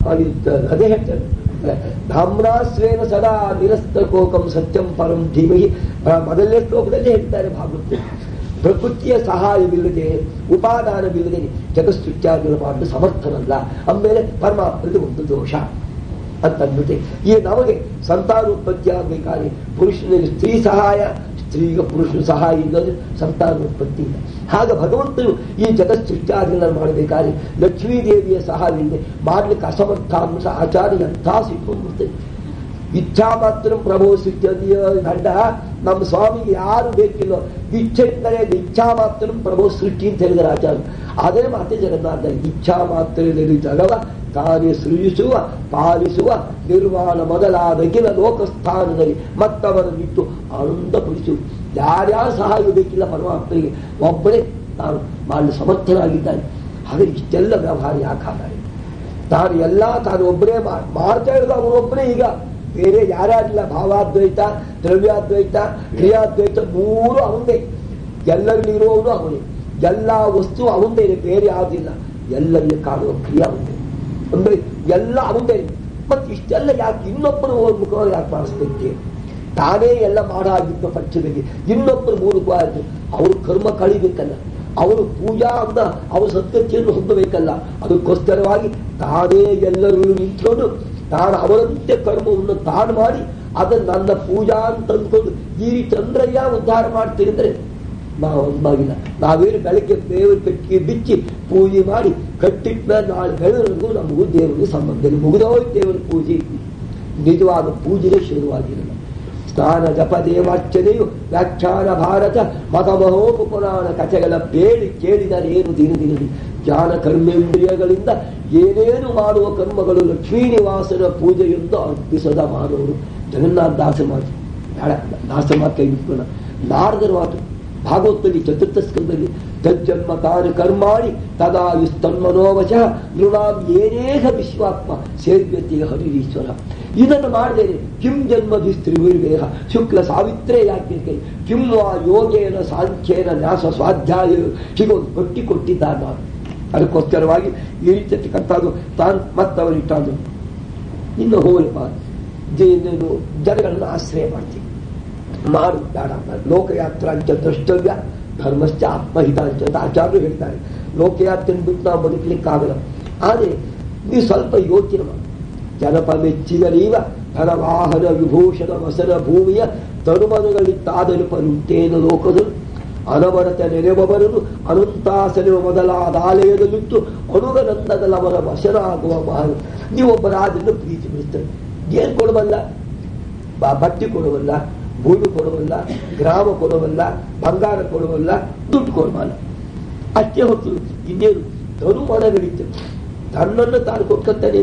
ಅದೇ ಹೇಳ್ತಾರೆ, ಧಾಮ್ನಾಸ್ವೇನ ಸದಾ ನಿರಸ್ತಕೋಕಂ ಸತ್ಯಂ ಪರಂ ಧೀಮಹಿ. ಮೊದಲನೇ ಶ್ಲೋಕದಲ್ಲಿ ಹೇಳ್ತಾರೆ ಭಾಗವತ, ಪ್ರಕೃತಿಯ ಸಹಾಯವಿಲ್ಲದೆ ಉಪಾದಾನವಿಲ್ಲದೆ ಜಗತ್ಸೃಷ್ಟಿಯಾಗಿ ಮಾಡಲು ಸಮರ್ಥನಲ್ಲ. ಆಮೇಲೆ ಪರಮಾತ್ಮದ ಒಂದು ದೋಷ ಅಂತಂದ್ಬಿಟ್ಟೆ. ಈ ನಮಗೆ ಸಂತಾನೋತ್ಪತ್ತಿ ಆಗಬೇಕಾದ್ರೆ ಪುರುಷನಿಗೆ ಸ್ತ್ರೀ ಸಹಾಯ, ಸ್ತ್ರೀಗೆ ಪುರುಷನ ಸಹಾಯ ಇಲ್ಲದೆ ಸಂತಾನೋತ್ಪತ್ತಿ ಇಲ್ಲ. ಹಾಗೆ ಭಗವಂತನು ಈ ಜಗತ್ ಸೃಷ್ಟಿಯಾದಿಗಳನ್ನು ಮಾಡಬೇಕಾದ್ರೆ ಲಕ್ಷ್ಮೀದೇವಿಯ ಸಹಾಯವಿಲ್ಲದೆ ಮಾಡ್ಲಿಕ್ಕೆ ಅಸಮರ್ಥ ಅಂಶ ಆಚಾರ್ಯ ಎಂಥ ಸಿಟ್ಕೊಂಡ್ಬಿಡ್ತದೆ. ಇಚ್ಛಾ ಮಾತ್ರ ಪ್ರಭೋ ಸೃಷ್ಟಿಯ ಗಂಡ ನಮ್ಮ ಸ್ವಾಮಿಗೆ ಯಾರು ಬೇಕಿಲ್ಲ, ಇಚ್ಛೆಯಿಂದಲೇ ಇಚ್ಛಾ ಮಾತ್ರ ಪ್ರಭೋ ಸೃಷ್ಟಿ ಅಂತ ಹೇಳಿದರೆ ಆಚಾರ್ಯ. ಅದೇ ಮಾತೆ ಜಗನ್ನಾಥ, ಇಚ್ಛಾ ಮಾತ್ರದಲ್ಲಿ ಜಗವ ತಾನೇ ಸೃಜಿಸುವ ಪಾಲಿಸುವ ನಿರ್ವಾಣ ಮೊದಲಾದ ಗಿಲ ಲೋಕಸ್ಥಾನದಲ್ಲಿ ಮತ್ತವರನ್ನಿಟ್ಟು ಆನಂದಪಡಿಸು. ಯಾರ್ಯಾರು ಸಹಾಯ ಬೇಕಿಲ್ಲ ಪರಮಾತ್ಮನಿಗೆ, ಒಬ್ಬನೇ ನಾನು ಮಾಡಲು ಸಮರ್ಥನಾಗಿದ್ದಾನೆ. ಹಾಗೆ ಇಷ್ಟೆಲ್ಲ ವ್ಯವಹಾರ ಯಾಕಾಗ ತಾನು ಒಬ್ಬನೇ ಮಾಡ್ತಾ ಇರೋದು ಅವನೊಬ್ಬನೇ. ಈಗ ಬೇರೆ ಯಾರ್ಯಾರಿಲ್ಲ, ಭಾವಾದ್ವೈತ, ದ್ರವ್ಯಾದ್ವೈತ, ಕ್ರಿಯಾದ್ವೈತ ಮೂರು ಅವಂದೇ. ಎಲ್ಲರಲ್ಲಿರುವವನು ಅವನೇ, ಎಲ್ಲ ವಸ್ತು ಅವಂದೇ, ಬೇರೆ ಯಾವುದಿಲ್ಲ. ಎಲ್ಲರಲ್ಲಿ ಕಾಣುವ ಕ್ರಿಯೆ ಅವಂದೇ, ಅಂದ್ರೆ ಎಲ್ಲ ಅವಂದೇ. ಮತ್ತೆ ಇಷ್ಟೆಲ್ಲ ಯಾಕೆ ಇನ್ನೊಬ್ಬರು ಮುಖವಾಗಿ ಯಾಕೆ ಮಾಡಿಸ್ಬೇಕು? ತಾನೇ ಎಲ್ಲ ಮಾಡಾಗಿದ್ದ ಪಕ್ಷದಲ್ಲಿ ಇನ್ನೊಬ್ಬರು ಮೂಲಕವಾಯಿತು. ಅವರು ಕರ್ಮ ಕಳಿಬೇಕಲ್ಲ, ಅವರು ಪೂಜಾ ಅಂತ ಅವರು ಸತ್ಯತೆಯನ್ನು ಹೊಂದಬೇಕಲ್ಲ. ಅದಕ್ಕೋಸ್ಕರವಾಗಿ ತಾನೇ ಎಲ್ಲರೂ ನಿಂತ್ಕೊಂಡು ತಾನು ಅವರಂತೆ ಕರ್ಮವನ್ನು ತಾನು ಮಾಡಿ ಅದನ್ನು ನನ್ನ ಪೂಜಾ ಅಂತ ಅಂದ್ಕೊಂಡು ಈ ಚಂದ್ರಯ್ಯ ಉದ್ಧಾರ ಮಾಡ್ತೀರಂದ್ರೆ ನಾವು ಅಂದಾಗಿಲ್ಲ. ನಾವೇನು ಬೆಳಗ್ಗೆ ದೇವರ ಕಟ್ಟಿಗೆ ಬಿಚ್ಚಿ ಪೂಜೆ ಮಾಡಿ ಕಟ್ಟಿಟ್ಟ ನಾಳೆ ಬೆಳವರೆಗೂ ನಮಗೂ ದೇವರಿಗೆ ಸಂಬಂಧ ಇಲ್ಲ. ಮುಗಿದೋಗಿ ದೇವರ ಪೂಜೆ, ನಿಜವಾದ ಪೂಜೆಯೇ ಶುರುವಾಗಿರಲ್ಲ. ಸ್ನಾನ ಜಪ ದೇವಾರ್ಚನೆಯು ವ್ಯಾಖ್ಯಾನ ಭಾರತ ಮತಮಹೋಪ ಪುರಾಣ ಕಥೆಗಳ ಕೇಳಿದರೆ ಏನು ದಿನದಿನದಿ ಜ್ಞಾನ ಕರ್ಮೇಂದ್ರಿಯಗಳಿಂದ ಏನೇನು ಮಾಡುವ ಕರ್ಮಗಳು ಲಕ್ಷ್ಮೀನಿವಾಸನ ಪೂಜೆಯಿಂದ ಅರ್ಪಿಸದ ಮಾಡುವರು. ಜಗನ್ನಾಥ ದಾಸ ಮಾತು ಬೇಡ, ದಾಸ ಮಾತು ಕೈ ಬಿಟ್ಕೋಣ. ನಾರದರ ಮಾತು ಭಾಗವತದಲ್ಲಿ ಚತುರ್ಥ ಸ್ಕಂದದಲ್ಲಿ ತಜ್ಜನ್ಮ ತಾನು ಕರ್ಮಾಣಿ ತದಾ ಯುಸ್ತನ್ಮನೋವಚ ನೃಣಾಂ ಏನೇಹ ವಿಶ್ವಾತ್ಮ ಸೇವ್ಯತೆ ಹರಿರೀಶ್ವರ. ಇದನ್ನು ಮಾಡದೇನೆ ಕಿಂ ಜನ್ಮಧಿಸ್ತ್ರಿವಿರ್ವೇಹ ಶುಕ್ಲ ಸಾವಿತ್ರೇ ಯಾಕೆ ಕಿಂ ವಾ ಯೋಗೇನ ಸಾಂಖ್ಯೇನ ನ್ಯಾಸ ಸ್ವಾಧ್ಯಾಯ ಹೀಗೊಂದು ಕೊಟ್ಟಿದ್ದಾನ. ಅದಕ್ಕೋಸ್ಕರವಾಗಿ ಈ ರೀತಿಯಕ್ಕಂಥದ್ದು ತಾನು ಮತ್ತವರಿಟ್ಟಾದ್ರು. ಇನ್ನು ಹೋಗಲ್ಪ ಜನಗಳನ್ನು ಆಶ್ರಯ ಮಾಡ್ತೀವಿ, ಮಾಡು ಬೇಡ. ಲೋಕಯಾತ್ರ ಅಂತ ದ್ರಷ್ಟವ್ಯ ಧರ್ಮಶ್ಚ ಆತ್ಮಹಿತ ಅಂತ ಆಚಾರ್ಯರು ಹೇಳ್ತಾರೆ. ಲೋಕಯಾತ್ರೆ ಬಿಟ್ಟು ನಾವು ಬದುಕಲಿಕ್ಕಾಗಲ್ಲ. ಆದರೆ ನೀವು ಸ್ವಲ್ಪ ಯೋಚನೆ ಮಾಡಿ. ಜನಪ ಮೆಚ್ಚಿದರೀವ ಧನ ವಾಹನ ವಿಭೂಷಣ ವಸನ ಭೂಮಿಯ ತರುಮನುಗಳಿತ್ತಾದರೂ ಪರುಂಟೇನು ಲೋಕದಲ್ಲಿ ಅನವರತ ನೆನೆಬರದು ಅನಂತಾಸನೆವ ಮೊದಲಾದ ಆಲಯದಲ್ಲಿಟ್ಟು ಅನುಗನಂದದಲ್ಲವರ ವಶನಾಗುವ ಮಹಾನ್. ನೀವೊಬ್ಬರಾದ್ರಿಂದ ಪ್ರೀತಿ ಬಿಡ್ತಾರೆ. ಏನು ಕೊಡಬಲ್ಲ? ಬಟ್ಟೆ ಕೊಡಬಲ್ಲ, ಭೂಮಿ ಕೊಡಬಲ್ಲ, ಗ್ರಾಮ ಕೊಡಬಲ್ಲ, ಬಂಗಾರ ಕೊಡಬಲ್ಲ, ದುಡ್ಡು ಕೊಡಬಲ್ಲ. ಅಷ್ಟೇ ಹೊತ್ತು ಇನ್ನೇನು ತರುಮನಗಳಿತ್ತು. ತನ್ನನ್ನು ತಾನು ಕೊಟ್ಕೊತಾನೆ.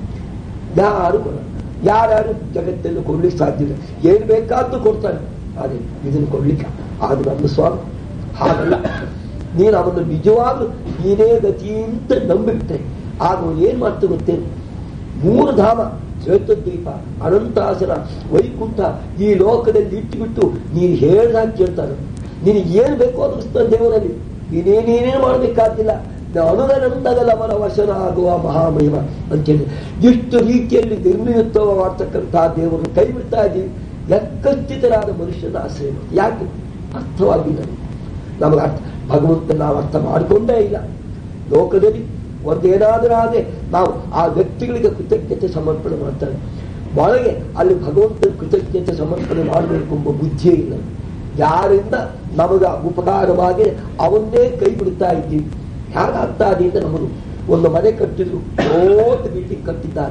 ಯಾರು ಕೊಡ, ಯಾರ್ಯಾರು ಜಗತ್ತನ್ನು ಕೊಡ್ಲಿಕ್ಕೆ ಸಾಧ್ಯ ಇಲ್ಲ. ಏನು ಬೇಕಾದ್ರೂ ಕೊಡ್ತಾನೆ. ಅದೇ ಇದನ್ನು ಕೊಡ್ಲಿಕ್ಕೆ ಆಗ ನನ್ನ ಸ್ವಾಮಿ ಹಾಗಲ್ಲ. ನೀನು ಅವನು ನಿಜವಾಗ್ಲೂ ನೀನೇ ಗತಿ ಅಂತ ನಂಬಿಬಿಟ್ಟೆ. ಆಗ ಏನ್ ಮಾಡ್ತಾ ಗೊತ್ತೇನು? 3 ಧಾಮ, ಶ್ವೇತದ್ವೀಪ, ಅನಂತಾಸನ, ವೈಕುಂಠ ಈ ಲೋಕದಲ್ಲಿ ಇಟ್ಟುಬಿಟ್ಟು ನೀನು ಹೇಳ್ದಾಗ ಕೇಳ್ತಾನೆ. ನಿನಗೆ ಏನು ಬೇಕೋ ಅದು ದೇವರಲ್ಲಿ ನೀನೇನೇನು ಮಾಡಬೇಕಾಗಿಲ್ಲ. ಅನುಗನಂದಗಲ ಅವರ ವಶನ ಆಗುವ ಮಹಾಮಹಿಮ ಅಂತೇಳಿ ಇಷ್ಟು ರೀತಿಯಲ್ಲಿ ನಿರ್ಮಿತವ ಮಾಡ್ತಕ್ಕಂತಹ ದೇವರನ್ನು ಕೈ ಬಿಡ್ತಾ ಇದ್ದೀವಿ. ಲೆಕ್ಕಸ್ಥಿತರಾದ ಮನುಷ್ಯನ ಆಶ್ರಯ ಯಾಕೆ ಅರ್ಥವಾಗಿಲ್ಲ ನಮಗೆ. ಭಗವಂತ ನಾವು ಅರ್ಥ ಮಾಡಿಕೊಂಡೇ ಇಲ್ಲ. ಲೋಕದಲ್ಲಿ ಒಂದೇನಾದರೂ ಆದರೆ ನಾವು ಆ ವ್ಯಕ್ತಿಗಳಿಗೆ ಕೃತಜ್ಞತೆ ಸಮರ್ಪಣೆ ಮಾಡ್ತಾರೆ. ಒಳಗೆ ಅಲ್ಲಿ ಭಗವಂತನ ಕೃತಜ್ಞತೆ ಸಮರ್ಪಣೆ ಮಾಡಬೇಕು ಎಂಬ ಬುದ್ಧಿಯೇ ಇಲ್ಲ. ಯಾರಿಂದ ನಮಗ ಉಪಕಾರವಾಗಿ ಅವನ್ನೇ ಕೈ ಬಿಡ್ತಾ ಇದ್ದೀವಿ. ಹೇಗಾಗ್ತಾ ಇದೆ ಅಂತ ನಮಗೂ ಒಂದು ಮನೆ ಕಟ್ಟಿದ್ರು, ಓಟ್ ಬಿಲ್ಡಿಂಗ್ ಕಟ್ಟಿದ್ದಾರೆ,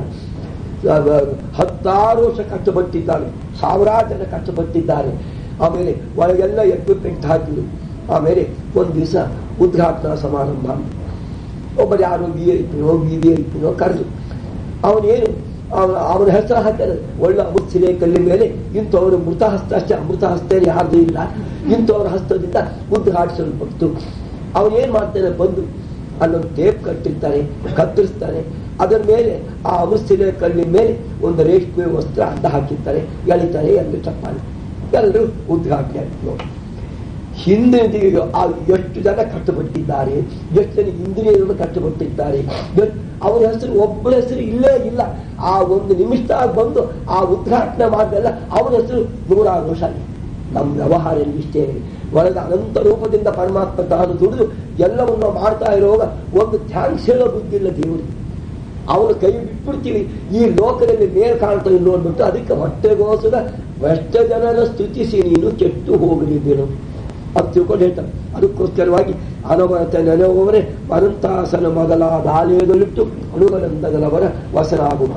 10 ವರ್ಷ ಕಷ್ಟಪಟ್ಟಿದ್ದಾರೆ, 1000 ಜನ ಕಷ್ಟಪಟ್ಟಿದ್ದಾರೆ. ಆಮೇಲೆ ಒಳಗೆಲ್ಲ ಎಕ್ವಿಪ್ಮೆಂಟ್ ಹಾಕಿದ್ರು. ಆಮೇಲೆ ಒಂದು ದಿವಸ ಉದ್ಘಾಟನಾ ಸಮಾರಂಭ. ಒಬ್ಬರು ಯಾರೋ ವಿಐಪಿನೋ ಕರೆದು ಅವನೇನು ಅವನ ಹೆಸರು ಹಾಕ್ತಾರೆ. ಒಳ್ಳೆ ಅಮೃತಶಿಲೆ ಕಲ್ಲಿನ ಮೇಲೆ ಇಂಥವರು ಮೃತ ಹಸ್ತ, ಅಷ್ಟೇ ಅಮೃತ ಹಸ್ತ ಯಾರ್ದು ಇಲ್ಲ, ಇಂಥವ್ರ ಹಸ್ತದಿಂದ ಉದ್ಘಾಟಿಸಲ್ಪಡ್ತು. ಅವನೇನ್ ಮಾಡ್ತಾನೆ, ಬಂದು ಅಲ್ಲೊಂದು ಟೇಪ್ ಕಟ್ಟಿರ್ತಾನೆ, ಕತ್ತರಿಸ್ತಾನೆ. ಅದರ ಮೇಲೆ ಆ ಅಮೃತಶಿಲೆ ಕಲ್ಲಿನ ಮೇಲೆ ಒಂದು ರೇಷ್ಮೆ ವಸ್ತ್ರ ಅಡ್ಡ ಹಾಕಿರ್ತಾರೆ, ಎಳಿತಾರೆ, ಎಲ್ಲರೂ ಚಪ್ಪಾಳೆ, ಎಲ್ಲರೂ ಉದ್ಘಾಟನೆ ಆಯ್ತು. ಹಿಂದೆ ಎಷ್ಟು ಜನ ಕಷ್ಟಪಟ್ಟಿದ್ದಾರೆ, ಎಷ್ಟು ಜನ ಇಂದ್ರಿಯರನ್ನು ಕಷ್ಟಪಟ್ಟಿದ್ದಾರೆ. ಅವರ ಹೆಸರು ಒಬ್ಬರ ಹೆಸರು ಇಲ್ಲೇ ಇಲ್ಲ. ಆ ಒಂದು ನಿಮಿಷದಾಗ ಬಂದು ಆ ಉದ್ಘಾಟನೆ ಮಾಡಿದೆಲ್ಲ ಅವರ ಹೆಸರು 100 ವರ್ಷ. ನಮ್ಮ ವ್ಯವಹಾರ ಇಷ್ಟೇ. ಒಳಗೆ ಅನಂತ ರೂಪದಿಂದ ಪರಮಾತ್ಮ ತಾನು ದುಡಿದು ಎಲ್ಲವನ್ನು ಮಾಡ್ತಾ ಇರುವಾಗ ಒಂದು ಥ್ಯಾಂಕ್ಸ್ ಹೇಳೋ ಬುದ್ಧಿ ಇಲ್ಲ ದೇವರಿಗೆ. ಅವನು ಕೈ ಬಿಟ್ಬಿಡ್ತೀವಿ, ಈ ಲೋಕದಲ್ಲಿ ಮೇಲ್ ಕಾಣ್ತಾ ಇಲ್ಲ ಅಂದ್ಬಿಟ್ಟು ಅದಕ್ಕೆ ಹೊಟ್ಟೆಗೋಸ್ಕರ ಎಷ್ಟು ಜನರ ಸ್ತುತಿಸಿ ನೀನು ಕೆಟ್ಟು ಹೋಗಲಿದ್ದೇನು ಅಂತ ತಿಳ್ಕೊಂಡು ಹೇಳ್ತಾರೆ. ಅದಕ್ಕೋಸ್ಕರವಾಗಿ ಅನವರತ ನೆನೆಯುವವರೇ ಅನಂತಾಸನ ಮೊದಲಾದ ಆಲಯದಲ್ಲಿಟ್ಟು ಅಣುವನಂದಗಳವರ ವಸನಾಗುವ.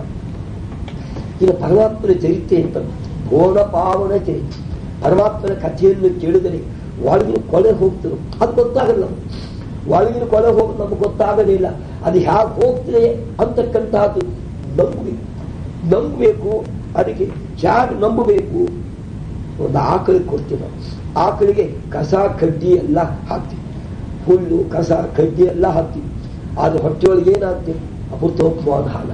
ಈಗ ಪರಮಾತ್ಮನ ಚರಿತ್ರೆ ಅಂತ ಘೋರ ಪಾವನ ಚರಿತ್ರೆ. ಪರಮಾತ್ಮನ ಕಥೆಯನ್ನು ಕೇಳಿದರೆ ಒಳಗಿನ ಕೊಳೆ ಹೋಗ್ತದೆ, ಅದು ಗೊತ್ತಾಗಲ್ಲ. ಒಳಗಿನ ಕೊಳೆ ಹೋಗೋದು ನಮ್ಗೆ ಗೊತ್ತಾಗಲಿಲ್ಲ. ಅದು ಹ್ಯಾಗೆ ಹೋಗ್ತದೆ ಅಂತಕ್ಕಂಥದ್ದು ನಂಬಬೇಕು. ಅದಕ್ಕೆ ಹ್ಯಾಗೆ ನಂಬಬೇಕು? ಒಂದು ಆಕಳಿಗೆ ಕೊಡ್ತೀವಿ ನಾವು. ಆಕಳಿಗೆ ಕಸ ಕಡ್ಡಿ ಎಲ್ಲ ಹಾಕ್ತೀವಿ, ಹುಲ್ಲು ಕಸ ಕಡ್ಡಿ ಎಲ್ಲ ಹಾಕ್ತೀವಿ. ಅದು ಹೊಟ್ಟೆಯೊಳಗೆ ಏನಾಗ್ತೀವಿ? ಅಮೃತೋಪವಾದ ಹಾಲ.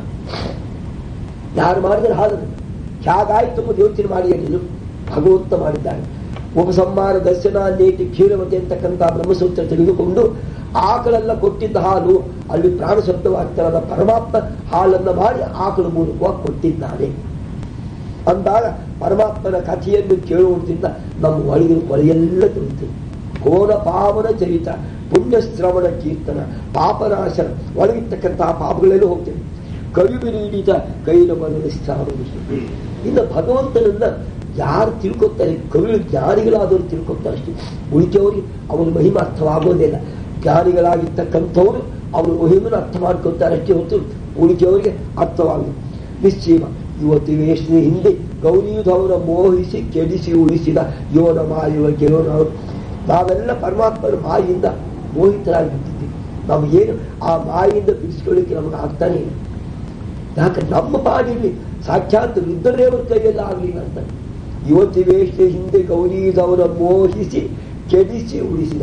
ಯಾರು ಮಾಡಿದ್ರೆ ಹಾಲು ಹ್ಯಾಗಾಯ್ತು ಎಂಬುದು ಯೋಚನೆ ಮಾಡಿ ಹೇಳಿದ್ರು. ಭಗವಂತ ಮಾಡಿದ್ದಾನೆ. ಉಪಸಂಹಾರ ದರ್ಶನ ನೇಟಿ ಕ್ಷೀರವತೆ ಅಂತಕ್ಕಂಥ ಬ್ರಹ್ಮಸೂತ್ರ ತೆಗೆದುಕೊಂಡು ಆಕಳೆಲ್ಲ ಕೊಟ್ಟಿದ್ದ ಹಾಲು ಅಲ್ಲಿ ಪ್ರಾಣ ಶಬ್ದವಾಗ್ತಾರಲ್ಲ, ಪರಮಾತ್ಮ ಹಾಲನ್ನು ಮಾಡಿ ಆಕಳು ಮೂಲಕವಾಗಿ ಕೊಟ್ಟಿದ್ದಾನೆ ಅಂದಾಗ ಪರಮಾತ್ಮನ ಕಥೆಯನ್ನು ಕೇಳುವುದರಿಂದ ನಮ್ಮ ಒಳಗಿನ ಕೊಳೆಯೆಲ್ಲ ತಿಳಿಯುತ್ತದೆ. ಘೋರ ಪಾವನ ಚರಿತ, ಪುಣ್ಯ ಶ್ರವಣ ಕೀರ್ತನ, ಪಾಪನಾಶನ, ಒಳಗಿರ್ತಕ್ಕಂತಹ ಪಾಪಗಳೆಲ್ಲೂ ಹೋಗ್ತೇವೆ. ಕವಿಬಿರೀಡಿತ ಕೈನ ಮನದ ಸ್ಥಾನ. ಇನ್ನು ಭಗವಂತನನ್ನ ಯಾರು ತಿಳ್ಕೊತಾರೆ? ಕವಿ ಜ್ಞಾನಿಗಳಾದವರು ತಿಳ್ಕೊತಾರೆ ಅಷ್ಟೇ. ಉಳಿದವರಿಗೆ ಅವನ ಮಹಿಮೆ ಅರ್ಥವಾಗೋದಿಲ್ಲ. ಜ್ಞಾನಿಗಳಾಗಿರ್ತಕ್ಕಂಥವ್ರು ಅವರ ಮಹಿಮೆಯನ್ನು ಅರ್ಥ ಮಾಡ್ಕೊತಾರೆ ಅಷ್ಟೇ ಹೊತ್ತು ಉಳಿದವರಿಗೆ ಅರ್ಥವಾಗುವುದು ನಿಶ್ಚಯ. ಇವತ್ತು ವೇಷದ ಹಿಂದೆ ಗೌರಿಯುಧವರ ಮೋಹಿಸಿ ಕೆಡಿಸಿ ಉಳಿಸಿದ ಯೋನ ಮಾಯುವ ಗೆಲೋನವರು. ನಾವೆಲ್ಲ ಪರಮಾತ್ಮನ ಮಾಯಿಂದ ಮೋಹಿತರಾಗಿ ಬಿಟ್ಟಿದ್ದೀವಿ. ನಮಗೇನು ಆ ಮಾಯಿಂದ ಬಿಡಿಸ್ಕೊಳ್ಳಿಕ್ಕೆ ನಮಗೆ ಆಗ್ತಾನೆ ಇಲ್ಲ. ಯಾಕಂದ್ರೆ ನಮ್ಮ ಪಾಡಿರಲಿ ಸಾಕ್ಷಾತ್ ರುದ್ರದೇವರ ಕೈಯೆಲ್ಲ ಆಗಲಿಲ್ಲ ಅಂತ. ಇವತ್ತು ವೇಷದ ಹಿಂದೆ ಗೌರಿಯುಧವರ ಮೋಹಿಸಿ ಕೆಡಿಸಿ ಉಳಿಸಿದ.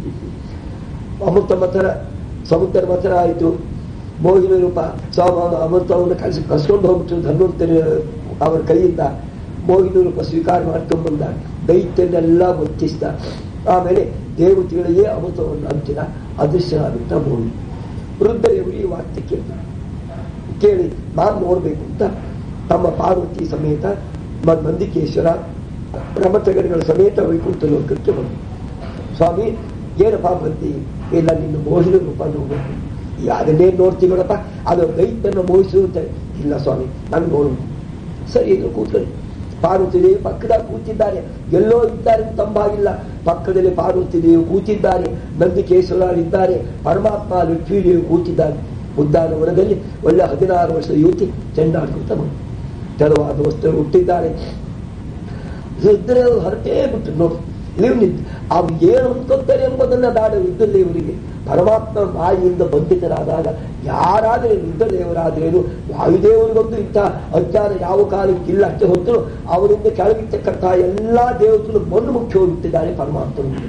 ಅಮೃತ ಮಥನ, ಸಮುದ್ರ ಮಥನ ಆಯಿತು. ಮೋಹಿನ ರೂಪ ಅಮೃತವನ್ನು ಕಸ್ಕೊಂಡು ಹೋಗ್ಬಿಟ್ಟು ಧನ್ವಂತರಿ ಅವರ ಕೈಯಿಂದ ಮೋಹಿನ ರೂಪ ಸ್ವೀಕಾರ ಮಾಡ್ಕೊಂಡು ಬಂದ. ದೈತ್ಯನ್ನೆಲ್ಲ ಮುಚ್ಚಿಸಿದ. ಆಮೇಲೆ ದೇವತೆಗಳಿಗೆ ಅಮೃತವನ್ನು ಹಂಚಿದ. ಅದೃಶ್ಯನಾಗುತ್ತಾ ಮೋಹಿ. ವೃದ್ಧರೇವರು ಈ ವಾರ್ತೆ ಕೇಳಿ ನಾನು ನೋಡ್ಬೇಕು ಅಂತ ತಮ್ಮ ಪಾರ್ವತಿ ಸಮೇತ ಮಂದಿಕೇಶ್ವರ ಬ್ರಹ್ಮಚರ್ಯಗಳ ಸಮೇತ ವೈಕುಂಠ ಲೋಕಕ್ಕೆ ಬಂದು, ಸ್ವಾಮಿ ಏನಪ್ಪ ಬಂದಿ? ಇಲ್ಲ, ನಿನ್ನ ಮೋಹಿನ ರೂಪ ನೋಡ್ಬೇಕು. ಅದನ್ನೇ ನೋಡ್ತೀವಪ್ಪ, ಅದು ದೈತ್ಯನ ಮೋಹಿಸುತ್ತೆ. ಇಲ್ಲ ಸ್ವಾಮಿ, ನಾನು ನೋಡು. ಸರಿ, ಇದು ಕೂತ್ಕೊಳ್ಳಿ. ಪಾರ್ವತಿ ದೇವಿ ಪಕ್ಕದಾಗ ಕೂತಿದ್ದಾರೆ. ಎಲ್ಲೋ ಇದ್ದಾರೆ ತಂಬಾಗಿಲ್ಲ. ಪಕ್ಕದಲ್ಲಿ ಪಾರ್ವತಿ ದೇವಿ ಕೂತಿದ್ದಾರೆ, ನಂದಿಕೇಶ್ವರರಿದ್ದಾರೆ, ಪರಮಾತ್ಮ ಲಕ್ಷ್ಮೀ ದೇವಿ ಕೂತಿದ್ದಾರೆ. ಉದ್ಯಾನವನದಲ್ಲಿ ಒಳ್ಳೆ 16 ವರ್ಷದ ಯುವತಿ ಚೆಂಡಾಡ್ಕೊತ ಬಂದು ತೆರವಾದ ವಸ್ತ್ರ ಹುಟ್ಟಿದ್ದಾರೆ. ಇದ್ದರೆ ಹೊರಟೇ ಬಿಟ್ಟು ನೋಡಿ ಅವು ಏನು ಅಂದ್ಕೊತಾರೆ ಎಂಬುದನ್ನ ದಾಡ ರುದ್ರದೇವರಿಗೆ. ಪರಮಾತ್ಮ ಮಾಯಿಯಿಂದ ಬಂಧಿತರಾದಾಗ ಯಾರಾದರೆ ರುದ್ರದೇವರಾದ್ರೇನು, ವಾಯುದೇವರಿಗೊಂದು ಇಂಥ ಅಜ್ಞಾನ ಯಾವ ಕಾಲಕ್ಕಿಲ್ಲ. ಅಷ್ಟೇ ಹೊತ್ತು ಅವರಿಂದ ಕೆಳಗಿರ್ತಕ್ಕಂಥ ಎಲ್ಲಾ ದೇವತೆಗಳು ಮಣ್ಣು ಮುಖ್ಯ ಹೋಗುತ್ತಿದ್ದಾರೆ ಪರಮಾತ್ಮನಿಗೆ.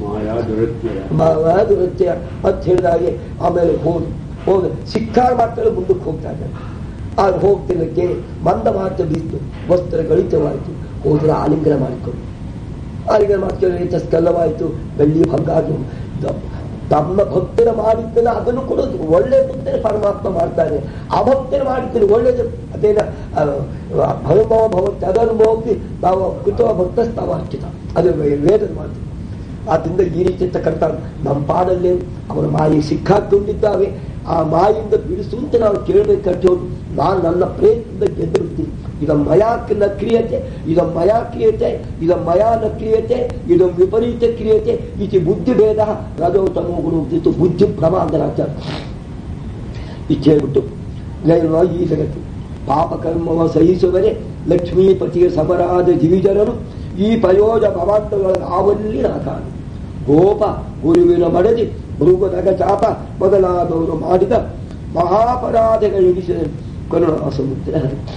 ಮಾಯಾ ದುರತ್ಯ ಅಂತ ಹೇಳಿದಾಗೆ ಆಮೇಲೆ ಹೋಗ ಶಿಕ್ಷಾರ ಮಾತ್ರ ಮುಂದಕ್ಕೆ ಹೋಗ್ತಾ ಇದ್ದಾರೆ. ಆಗ ಹೋಗ್ತಿಲ್ಲಕ್ಕೆ ಮಂದ ಮಾತ್ರ ಬಿದ್ದು ವಸ್ತ್ರ ಗಳಿತವಾಯಿತು. ಹೋದ್ರೆ ಆಲಿಂಗನ ಮಾಡಿಕೊಂಡು ಮಾಡ್ಕೊಂಡು ಸ್ಕಲ್ಲವಾಯಿತು. ಬೆಳ್ಳಿ ಭಂಗಾದು ತಮ್ಮ ಭಕ್ತರ ಮಾಡಿದ್ದನ್ನ ಅದನ್ನು ಕೊಡೋದು ಒಳ್ಳೆ ಭಕ್ತರು ಪರಮಾತ್ಮ ಮಾಡ್ತಾರೆ. ಅಭಕ್ತರು ಮಾಡಿದ್ರು ಒಳ್ಳೆಯದು. ಅದೇನ ಭವಭವ ಭವಕ್ಕೆ ಅದನುಭವಕ್ಕೆ ನಾವು ಕೃತವ ಭಕ್ತ ಸ್ಥಾವಾರ್ಚಿತ, ಅದು ವೇದನ ಮಾಡ್ತೀವಿ. ಆದ್ದರಿಂದ ಈ ರೀತಿ ಇರ್ತಕ್ಕಂಥ ನಮ್ಮ ಪಾಡಲ್ಲೇ ಅವರ ಮಾಯಿ ಸಿಕ್ಕಾಕೊಂಡಿದ್ದಾವೆ. ಆ ಮಾಯಿಂದ ಬಿಡಿಸುವಂತೆ ನಾವು ಕೇಳಬೇಕಂತ ನಾನು ನನ್ನ ಪ್ರಯತ್ನದಿಂದ ಗೆದ್ದು ಬಿಡ್ತೀನಿ. ಇದು ಮಯಾಕ್ ನ ಕ್ರಿಯತೆ, ಇದು ಮಯಾ ಕ್ರಿಯತೆ, ಇದು ಮಯಾ ನ ಕ್ರಿಯತೆ, ಇದು ವಿಪರೀತ ಕ್ರಿಯತೆ. ಇದು ಬುದ್ಧಿ ಭೇದ ರಜೋ ತಮೋಗುಣ ಇತ್ತು ಬುದ್ಧಿ ಪ್ರಮಾದರಾಚ ಇಚ್ಛೆ ಹೇಳ್ಬಿಟ್ಟು ಈ ಜಗತ್ತು ಪಾಪಕರ್ಮವ ಸಹಿಸುವರೆ ಲಕ್ಷ್ಮೀಪತಿಯ ಸಮರಾದ ದಿವಿಜರರು ಈ ಪ್ರಯೋಜ ಭವಾಂತಗಳ ನಾವಲ್ಲಿ ನಾಕಾನು. ಗೋಪ ಗುರುವಿನ ಮಡದಿ ಭೃಗನಗ ಚಾಪ ಮೊದಲಾದವರು ಮಾಡಿದ ಮಹಾಪರಾಧಗಳಿಸಿದ ಕರುಣಾ ಸಮುದ್ರ.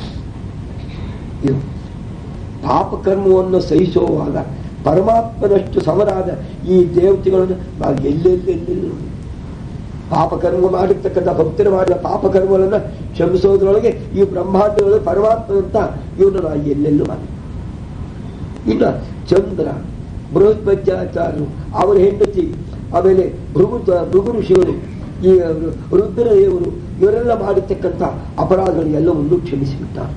ಪಾಪಕರ್ಮವನ್ನು ಸಹಿಸುವಾಗ ಪರಮಾತ್ಮನಷ್ಟು ಸಮರಾದ ಈ ದೇವತೆಗಳನ್ನು ನಾವು ಎಲ್ಲೆಲ್ಲೆಲ್ಲ ಪಾಪಕರ್ಮ ಮಾಡಿರ್ತಕ್ಕಂಥ ಭಕ್ತರು ಮಾಡಿದ ಪಾಪಕರ್ಮಗಳನ್ನು ಕ್ಷಮಿಸೋದ್ರೊಳಗೆ ಈ ಬ್ರಹ್ಮಾಂಡಗಳು ಪರಮಾತ್ಮನಂತ ಇವನು ನಾವು ಎಲ್ಲೆಲ್ಲೂ ಮಾಡಿ. ಇನ್ನು ಚಂದ್ರ ಬೃಹಸ್ಪತ್ಯಾಚಾರ್ಯರು, ಅವರ ಹೆಂಡತಿ, ಆಮೇಲೆ ಭೃಗು ಋಷಿಗಳು, ಈ ರುದ್ರದೇವರು, ಇವರೆಲ್ಲ ಮಾಡಿರ್ತಕ್ಕಂಥ ಅಪರಾಧಗಳು ಎಲ್ಲವನ್ನೂ ಕ್ಷಮಿಸಿಬಿಟ್ಟಾರೆ.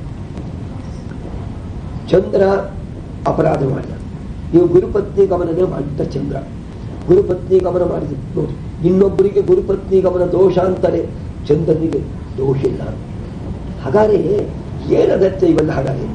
ಚಂದ್ರ ಅಪರಾಧ ಮಾಡಿದ. ನೀವು ಗುರುಪತ್ನಿ ಗಮನನೇ ಮಾಡಿದ್ದ ಚಂದ್ರ. ಗುರುಪತ್ನಿ ಗಮನ ಮಾಡಿದ ನೋಡಿ, ಇನ್ನೊಬ್ಬರಿಗೆ ಗುರುಪತ್ನಿ ಗಮನ ದೋಷ ಅಂತಾರೆ, ಚಂದ್ರನಿಗೆ ದೋಷ ಇಲ್ಲ. ಹಾಗಾದ್ರೆ ಏನಗತ್ಯ ಇವೆಲ್ಲ? ಹಾಗಾದ್ರೆ